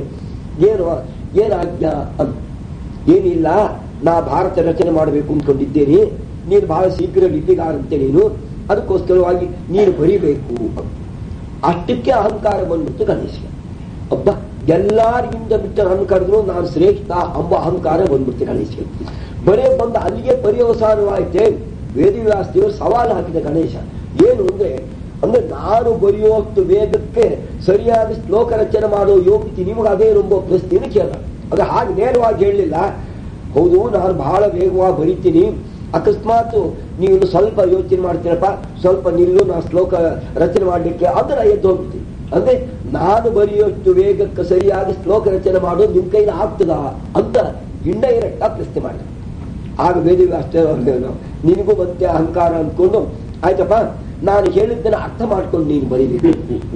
ಏನಾಜ್ಞಾ ಅಂತ. ಏನಿಲ್ಲ, ನಾ ಭಾರತ ರಚನೆ ಮಾಡಬೇಕು ಅಂದ್ಕೊಂಡಿದ್ದೇನೆ, ನೀನು ಬಹಳ ಶೀಘ್ರ ಲಿಪಿಗಾರ ಅಂತೆ, ನೀನು ಅದಕ್ಕೋಸ್ಕರವಾಗಿ ನೀನು ಬರೀಬೇಕು. ಅಷ್ಟಕ್ಕೆ ಅಹಂಕಾರ ಬಂದ್ಬಿಟ್ಟು ಗಣೇಶ. ಒಬ್ಬ ಎಲ್ಲರಿಗಿಂತ ಬಿಟ್ಟ ನನ್ನ ಕರೆದ್ರು ನಾನು ಶ್ರೇಷ್ಠ ಎಂಬ ಅಹಂಕಾರ ಬಂದ್ಬಿಡ್ತೆ ಗಣೇಶ. ಬರೇ ಬಂದು ಅಲ್ಲಿಗೆ ಪರ್ಯವಸಾನವಾಯಿತೆ. ವೇದವ್ಯಾಸದೇವರು ಸವಾಲು ಹಾಕಿದ ಗಣೇಶ. ಏನು ಅಂದ್ರೆ ನಾನು ಬರೆಯುವಷ್ಟು ವೇಗಕ್ಕೆ ಸರಿಯಾದ ಶ್ಲೋಕ ರಚನೆ ಮಾಡೋ ಯೋಗ್ಯತೆ ನಿಮಗೆ ಅದೇನೆಂಬ ಪ್ರಶ್ನೆಯನ್ನು ಕೇಳ. ಅದು ಹಾಗೆ ನೇರವಾಗಿ ಹೇಳಲಿಲ್ಲ. ಹೌದು, ನಾನು ಬಹಳ ವೇಗವಾಗಿ ಬರೀತೀನಿ, ಅಕಸ್ಮಾತ್ ನೀವು ಸ್ವಲ್ಪ ಯೋಚನೆ ಮಾಡ್ತೀರಪ್ಪ, ಸ್ವಲ್ಪ ನಿಲ್ಲು, ನಾ ಶ್ಲೋಕ ರಚನೆ ಮಾಡಲಿಕ್ಕೆ ಅದರ ಎದ್ದು ಹೋಗ್ತೀನಿ. ಅಂದ್ರೆ ನಾನು ಬರೆಯುವಷ್ಟು ವೇಗಕ್ಕೆ ಸರಿಯಾಗಿ ಶ್ಲೋಕ ರಚನೆ ಮಾಡೋದು ನಿಮ್ ಕೈಲಿ ಆಗ್ತದ ಅಂತ ಇಂಡೈರೆಕ್ಟ್ ಆಗಿ ಪ್ರಶ್ನೆ ಮಾಡಿ. ಆಗ ವೇದವ್ಯಾಸ ನಿನಗೂ ಮತ್ತೆ ಅಹಂಕಾರ ಅಂದ್ಕೊಂಡು, ಆಯ್ತಪ್ಪ ನಾನು ಹೇಳಿದ್ದನ್ನು ಅರ್ಥ ಮಾಡ್ಕೊಂಡು ನೀನು ಬರೀಬೇಕು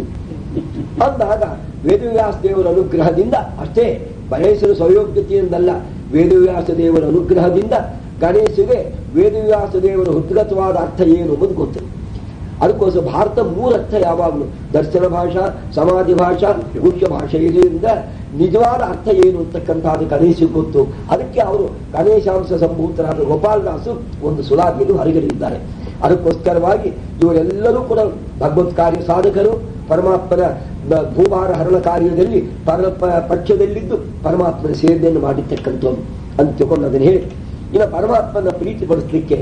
ಅಂದಾಗ ವೇದವ್ಯಾಸ ದೇವರ ಅನುಗ್ರಹದಿಂದ ಅಷ್ಟೇ, ಗಣೇಶನ ಸ್ವಯೋಗ್ಯತೆಯಿಂದಲ್ಲ, ವೇದವ್ಯಾಸ ದೇವರ ಅನುಗ್ರಹದಿಂದ ಗಣೇಶಗೆ ವೇದವ್ಯಾಸ ದೇವರ ಉದ್ಗತವಾದ ಅರ್ಥ ಏನು ಎಂಬುದು ಗೊತ್ತಿದೆ. ಅದಕ್ಕೋಸ್ಕರ ಭಾರತ 3 ಅರ್ಥ ಯಾವಾಗಲೂ ದರ್ಶನ ಭಾಷಾ, ಸಮಾಧಿ ಭಾಷಾ, ಗುಹ್ಯ ಭಾಷೆ ಇದರಿಂದ ನಿಜವಾದ ಅರ್ಥ ಏನು ಅಂತಕ್ಕಂಥದ್ದು ಗಣೇಶ ಗೊತ್ತು. ಅದಕ್ಕೆ ಅವರು ಗಣೇಶಾಂಶ ಸಂಭೂತರಾದ ಗೋಪಾಲದಾಸು ಒಂದು ಸುಲಾದಿಯನ್ನು ಹೊರಗಡೆಯಿದ್ದಾರೆ. ಅದಕ್ಕೋಸ್ಕರವಾಗಿ ಇವರೆಲ್ಲರೂ ಕೂಡ ಭಗವತ್ ಕಾರ್ಯ ಸಾಧಕರು. ಪರಮಾತ್ಮನ ಭೂಭಾರ ಹರಣ ಕಾರ್ಯದಲ್ಲಿ ಪಕ್ಷದಲ್ಲಿದ್ದು ಪರಮಾತ್ಮನ ಸೇವೆಯನ್ನು ಮಾಡಿರ್ತಕ್ಕಂಥವ್ರು ಅಂತ ತಿಳ್ಕೊಂಡು ಅದನ್ನು ಹೇಳಿ, ಇನ್ನು ಪರಮಾತ್ಮನ ಪ್ರೀತಿ ಪಡಿಸ್ಲಿಕ್ಕೆ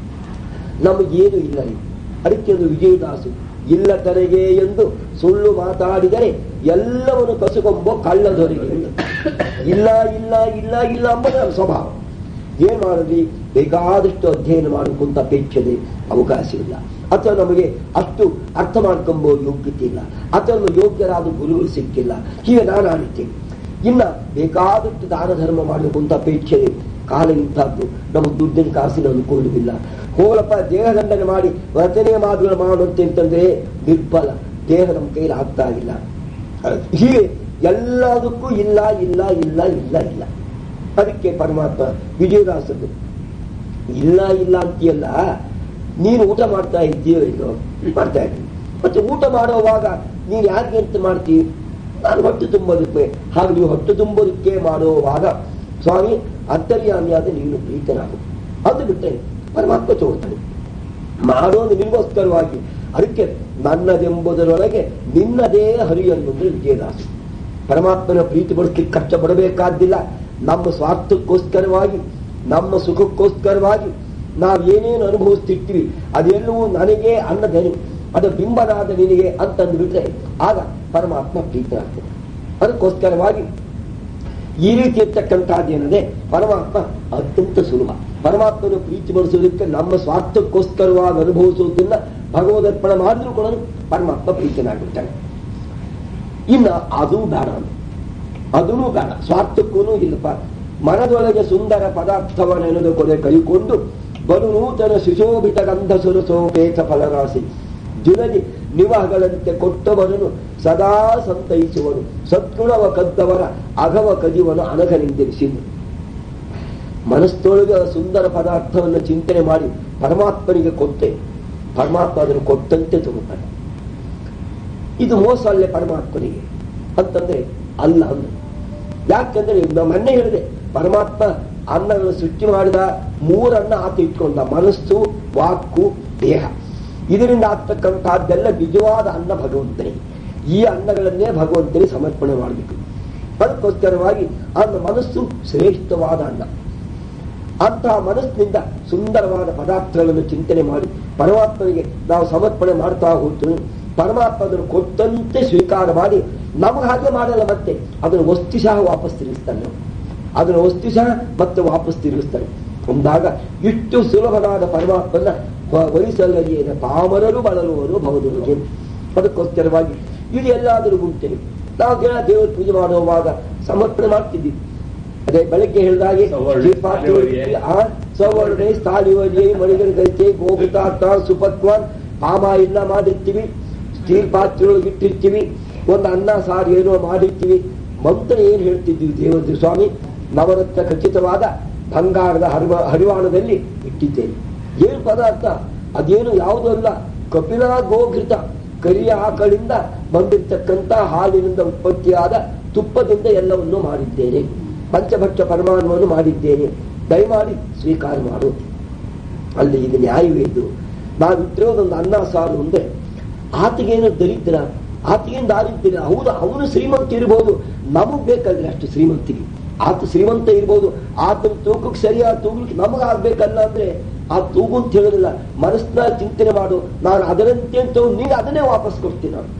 ನಮಗೇನು ಇಲ್ಲ. ಅದಕ್ಕೆ ಒಂದು ವಿಜಯದಾಸು ಇಲ್ಲ ತನಗೆ ಎಂದು ಸುಳ್ಳು ಮಾತಾಡಿದರೆ ಎಲ್ಲವನ್ನು ಕಸುಕೊಂಬೋ ಕಳ್ಳದೊರೆಗೆ. ಇಲ್ಲ ಇಲ್ಲ ಇಲ್ಲ ಇಲ್ಲ ಎಂಬುದು ಸ್ವಭಾವ. ಏನ್ ಮಾಡಿದ್ವಿ, ಬೇಕಾದಷ್ಟು ಅಧ್ಯಯನ ಮಾಡಬೇಕಂತ ಅಪೇಕ್ಷೆ ಅವಕಾಶವಿಲ್ಲ, ಅಥವಾ ನಮಗೆ ಅಷ್ಟು ಅರ್ಥ ಮಾಡ್ಕೊಂಬೋ ಯೋಗ್ಯತೆ ಇಲ್ಲ, ಅಥವಾ ಯೋಗ್ಯರಾದ ಗುರುಗಳು ಸಿಕ್ಕಿಲ್ಲ. ಹೀಗೆ ನಾನು ಆಡಿದ್ದೇನೆ. ಇನ್ನ ಬೇಕಾದಷ್ಟು ದಾನ ಧರ್ಮ ಮಾಡಬೇಕಂತ ಅಪೇಕ್ಷೆ ಕಾಲ ಇಂಥದ್ದು, ನಮಗೆ ದುಡ್ಡಿನ ಕಾಸಿನ ಅನುಕೂಲವಿಲ್ಲ. ಹೋಲಪ್ಪ ದೇಹದಂಡನೆ ಮಾಡಿ ರಚನೆ ಮಾತುಗಳು ಮಾಡುವಂತೆ ಅಂತಂದ್ರೆ ನಿರ್ಬಲ, ದೇಹ ನಮ್ಮ ಕೈಲಿ ಆಗ್ತಾ ಇಲ್ಲ. ಹೀಗೆ ಎಲ್ಲದಕ್ಕೂ ಇಲ್ಲ ಇಲ್ಲ ಇಲ್ಲ ಇಲ್ಲ ಇಲ್ಲ. ಅದಕ್ಕೆ ಪರಮಾತ್ಮ ವಿಜಯದಾಸರು ಇಲ್ಲ ಇಲ್ಲ ಅಂತೀಯಲ್ಲ, ನೀನು ಊಟ ಮಾಡ್ತಾ ಇದ್ದೀಯೋ ಇಲ್ಲೋ? ಮಾಡ್ತಾ ಇದ್ದೀನಿ. ಮತ್ತೆ ಊಟ ಮಾಡುವಾಗ ನೀನು ಯಾಕೆ ಅಂತ ಮಾಡ್ತೀವಿ? ನಾನು ಹೊಟ್ಟೆ ತುಂಬೋದಕ್ಕೆ. ಹಾಗೆ ನೀವು ಹೊಟ್ಟೆ ತುಂಬೋದಕ್ಕೆ ಮಾಡುವಾಗ ಸ್ವಾಮಿ ಅಂತರ್ಯಾಮಿಯಾದ ನೀನು ಪ್ರೀತನಾಗು. ಅದು ಬಿಟ್ಟರೆ ಪರಮಾತ್ಮ ತೋರ್ತಾನೆ ಮಾಡೋದು ನಿಮಗೋಸ್ಕರವಾಗಿ. ಅದಕ್ಕೆ ನನ್ನದೆಂಬುದರೊಳಗೆ ನಿನ್ನದೇ ಹರಿಯನ್ನುಂದ್ರೆ ವಿಜಯದಾಸ. ಪರಮಾತ್ಮನ ಪ್ರೀತಿ ಪಡಿಸ್ಲಿಕ್ಕೆ ಕಷ್ಟಪಡಬೇಕಾದ್ದಿಲ್ಲ. ನಮ್ಮ ಸ್ವಾರ್ಥಕ್ಕೋಸ್ಕರವಾಗಿ, ನಮ್ಮ ಸುಖಕ್ಕೋಸ್ಕರವಾಗಿ ನಾವೇನೇನು ಅನುಭವಿಸ್ತಿರ್ತೀವಿ ಅದೆಲ್ಲವೂ ನನಗೆ ಅನ್ನದೇನು, ಅದು ಬಿಂಬನಾದ ನಿನಗೆ ಅಂತಂದುಬಿಟ್ರೆ ಆಗ ಪರಮಾತ್ಮ ಪ್ರೀತನಾಗ್ತದೆ. ಅದಕ್ಕೋಸ್ಕರವಾಗಿ ಈ ರೀತಿ ಇರ್ತಕ್ಕಂಥದ್ದೇನದೆ ಪರಮಾತ್ಮ ಅತ್ಯಂತ ಸುಲಭ. ಪರಮಾತ್ಮನ ಪ್ರೀತಿ ಪಡಿಸೋದಕ್ಕೆ ನಮ್ಮ ಸ್ವಾರ್ಥಕ್ಕೋಸ್ಕರವಾಗಿ ಅನುಭವಿಸುವುದನ್ನ ಭಗವದರ್ಪಣೆ ಮಾಡಿದ್ರು ಕೂಡ ಪರಮಾತ್ಮ ಪ್ರೀತನಾಗ್ಬಿಡ್ತಾನೆ. ಇನ್ನು ಅದೂ ಬೇಡ, ಅದೂ ಬೇಡ, ಸ್ವಾರ್ಥಕ್ಕೂ ಇಲ್ಲಪ್ಪ. ಮನದೊಳಗೆ ಸುಂದರ ಪದಾರ್ಥವನ್ನೆನೆದುಕೊಡೆ ಕೈಕೊಂಡು ಬಲು ನೂತನ ಸುಶೋಭಿತ ಗಂಧ ಸುರಸೋಪೇತ ಫಲರಾಶಿ ಜುನದಿ ನಿವಹಗಳಂತೆ ಕೊಟ್ಟವನನ್ನು ಸದಾ ಸಂತೈಸುವನು. ಸದ್ಗುಣವ ಕದ್ದವರ ಅಘವ ಕದಿವನು ಅನಘನೆಂದೆನಿಸಿದ್ದು. ಮನಸ್ಸೊಳಗೆ ಸುಂದರ ಪದಾರ್ಥವನ್ನು ಚಿಂತನೆ ಮಾಡಿ ಪರಮಾತ್ಮನಿಗೆ ಕೊಟ್ಟೆ, ಪರಮಾತ್ಮ ಅದನ್ನು ಕೊಟ್ಟಂತೆ ತಗೋತಾನೆ. ಇದು ಮೋಸ ಅಲ್ಲೇ ಪರಮಾತ್ಮನಿಗೆ ಅಂತಂದ್ರೆ ಅಲ್ಲ ಅಂದ್ರೆ. ಯಾಕಂದ್ರೆ ಮೊನ್ನೆ ಹೇಳಿದೆ, ಪರಮಾತ್ಮ ಅನ್ನಗಳನ್ನು ಸೃಷ್ಟಿ ಮಾಡಿದ, ಮೂರನ್ನ ಆತ ಇಟ್ಕೊಂಡ, ಮನಸ್ಸು, ವಾಕು, ದೇಹ. ಇದರಿಂದ ಆಗ್ತಕ್ಕಂಥದ್ದೆಲ್ಲ ನಿಜವಾದ ಅನ್ನ ಭಗವಂತನಿಗೆ. ಈ ಅನ್ನಗಳನ್ನೇ ಭಗವಂತನಿಗೆ ಸಮರ್ಪಣೆ ಮಾಡಬೇಕು. ಅದಕ್ಕೋಸ್ಕರವಾಗಿ ಅನ್ನ ಮನಸ್ಸು ಶ್ರೇಷ್ಠವಾದ ಅನ್ನ. ಅಂತಹ ಮನಸ್ಸಿನಿಂದ ಸುಂದರವಾದ ಪದಾರ್ಥಗಳನ್ನು ಚಿಂತನೆ ಮಾಡಿ ಪರಮಾತ್ಮನಿಗೆ ನಾವು ಸಮರ್ಪಣೆ ಮಾಡ್ತಾ ಹೋಗ್ತೀವಿ. ಪರಮಾತ್ಮ ಅದನ್ನು ಕೊಟ್ಟಂತೆ ಸ್ವೀಕಾರ ಮಾಡಿ ನಮಗೆ ಹಾಗೆ ಮಾಡಲ್ಲ, ಮತ್ತೆ ಅದನ್ನು ವಸ್ತುಶಃ ವಾಪಸ್ ತಿರುಗಿಸ್ತಾನೆ. ಅದನ್ನು ವಸ್ತುಶಃ ಮತ್ತೆ ವಾಪಸ್ ತಿರುಗಿಸ್ತಾನೆ. ಅಂದಾಗ ಇಷ್ಟು ಸುಲಭನಾದ ಪರಮಾತ್ಮನ ವಹಿಸಲರಿಯೇನ ಪಾಮರರು ಬಳಲುವರು ಬಹುದುರಿಗೆ. ಅದಕ್ಕೋಸ್ಕರವಾಗಿ ಇದು ಎಲ್ಲಾದರೂ ಉಂಟೆ. ನಾವು ದೇವರ ಪೂಜೆ ಮಾಡುವಾಗ ಸಮರ್ಪಣೆ ಮಾಡ್ತಿದ್ದೀವಿ. ಅದೇ ಬೆಳಗ್ಗೆ ಹೇಳಿದಾಗೆ ಸವರ್ಣೆ ಸ್ಥಾಲಿವಜೆ ಮಣಿಗರಿಗೈತೆ ಗೋಗುತಾತ ಸುಪಕ್ವಾನ್ ಪಾಮ ಇಲ್ಲ ಮಾಡಿರ್ತೀವಿ. ಸ್ಟೀಲ್ ಪಾತ್ರೆಯೊಳಗೆ ಇಟ್ಟಿರ್ತೀವಿ. ಒಂದು ಅನ್ನ ಸಾರು ಏನೋ ಮಾಡಿರ್ತೀವಿ. ಮಂತ್ರ ಏನು ಹೇಳ್ತಿದ್ದೀವಿ? ದೇವರ ಸ್ವಾಮಿ ನವರತ್ನ ಖಚಿತವಾದ ಬಂಗಾರದ ಹರಿವಾಣದಲ್ಲಿ ಇಟ್ಟಿದ್ದೇನೆ. ಏನು ಪದಾರ್ಥ? ಅದೇನು ಯಾವುದೂ ಅಲ್ಲ, ಕಪಿಲ ಗೋಘೃತ, ಕರಿಯ ಆಕಳಿಂದ ಬಂದಿರತಕ್ಕಂಥ ಹಾಲಿನಿಂದ ಉತ್ಪತ್ತಿಯಾದ ತುಪ್ಪದಿಂದ ಎಲ್ಲವನ್ನೂ ಮಾಡಿದ್ದೇನೆ. ಪಂಚಭಕ್ಷ ಪರಮಾಣುವನ್ನು ಮಾಡಿದ್ದೇನೆ, ದಯಮಾಡಿ ಸ್ವೀಕಾರ ಮಾಡು. ಅಲ್ಲಿ ಇದು ನ್ಯಾಯವೇ ಇದು. ನಾವಿಟ್ಟಿರೋದೊಂದು ಅನ್ನ ಸಾರು ಅಂದ್ರೆ ಆತಗೇನು ದರಿದ್ರ, ಆತಗೇನು ದಾರಿದ್ರ. ಹೌದು, ಅವನು ಶ್ರೀಮಂತ ಇರ್ಬೋದು, ನಮಗ್ ಬೇಕಾದ್ರೆ ಅಷ್ಟು ಶ್ರೀಮಂತಿಗೆ. ಆತ ಶ್ರೀಮಂತ ಇರ್ಬೋದು, ಆತನ ತೂಕಕ್ಕೆ ಸರಿಯಾದ ತೂಗಲಿಕ್ಕೆ ನಮಗಾಗ್ಬೇಕಲ್ಲ ಅಂದ್ರೆ ಆ ತೂಗು ಅಂತ ಹೇಳೋದಿಲ್ಲ. ಮನಸ್ಸನ್ನ ಚಿಂತನೆ ಮಾಡು, ನಾನು ಅದರಂತೆ ಅಂತ ನೀನು ಅದನ್ನೇ ವಾಪಸ್ ಕೊಡ್ತೀನಿ. ನಾನು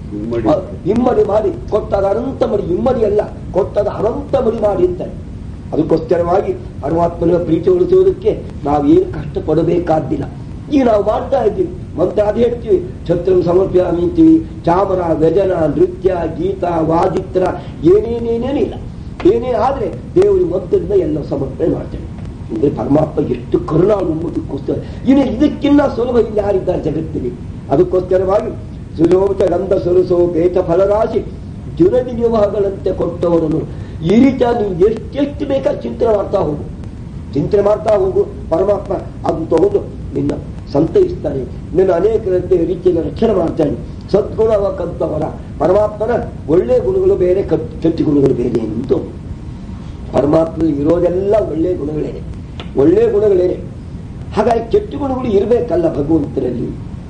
ಇಮ್ಮಡಿ ಮಾಡಿ ಕೊಟ್ಟಾಗ ಅನಂತ ಮಡಿ, ಇಮ್ಮಡಿ ಅಲ್ಲ ಕೊಟ್ಟಾಗ ಅನಂತ ಮಡಿ ಮಾಡಿ ಇರ್ತಾರೆ. ಅದಕ್ಕೋಸ್ಕರವಾಗಿ ಪರಮಾತ್ಮನ ಪ್ರೀತಿ ಉಳಿಸುವುದಕ್ಕೆ ನಾವೇನು ಕಷ್ಟಪಡಬೇಕಾದ್ದಿಲ್ಲ. ಈಗ ನಾವು ಮಾಡ್ತಾ ಇದ್ದೀವಿ, ಮಂತ್ರ ಅದು ಹೇಳ್ತೀವಿ, ಛತ್ರಂ ಸಮರ್ಪ್ಯಾಮಿ ಅಂತೀವಿ. ಚಾಮರ, ವ್ಯಜನ, ನೃತ್ಯ, ಗೀತ, ವಾದಿತ್ರ ಏನೇನೇನೇನಿಲ್ಲ. ಏನೇ ಆದ್ರೆ ದೇವರ ಮದ್ದದಿಂದ ಎಲ್ಲ ಸಮರ್ಪಣೆ ಮಾಡ್ತೇವೆ. ಅಂದ್ರೆ ಪರಮಾತ್ಮ ಎಷ್ಟು ಕರುಣಾಳು ಎಂಬುದಕ್ಕೋಸ್ಕರ. ಇನ್ನು ಇದಕ್ಕಿನ್ನ ಸುಲಭ ಇಲ್ಲಿ ಯಾರಿದ್ದಾರೆ ಜಗತ್ತಿಗೆ? ಅದಕ್ಕೋಸ್ಕರವಾಗಿ ಸುಲೋಭ ಗಂಧ ಸೊರಸೋ ಬೇತ ಫಲರಾಶಿ ಜುನದಿ ನಿವಹಗಳಂತೆ ಕೊಟ್ಟವರನ್ನು ಈ ರೀತಿ ನೀವು ಎಷ್ಟೆಷ್ಟು ಬೇಕಾದ್ರೆ ಚಿಂತನೆ ಮಾಡ್ತಾ ಹೋಗು, ಚಿಂತನೆ ಮಾಡ್ತಾ ಹೋಗು. ಪರಮಾತ್ಮ ಅದನ್ನು ತಗೊಂಡು ನಿನ್ನ ಸಂತೈಸ್ತಾನೆ, ನಿನ್ನ ಅನೇಕ ರೀತಿಯಲ್ಲಿ ರಕ್ಷಣೆ ಮಾಡ್ತಾನೆ. ಸದ್ಗುಣವ ಕದ್ದವರ, ಪರಮಾತ್ಮನ ಒಳ್ಳೆ ಗುಣಗಳು ಬೇರೆ, ಕೆಟ್ಟ ಗುಣಗಳು ಬೇರೆ ಎಂದು. ಪರಮಾತ್ಮನಲ್ಲಿ ಇರೋದೆಲ್ಲ ಒಳ್ಳೆ ಗುಣಗಳೇನೆ, ಒಳ್ಳೆ ಗುಣಗಳೇನೆ. ಹಾಗಾಗಿ ಕೆಟ್ಟ ಗುಣಗಳು ಇರಬೇಕಲ್ಲ ಭಗವಂತನಲ್ಲಿ,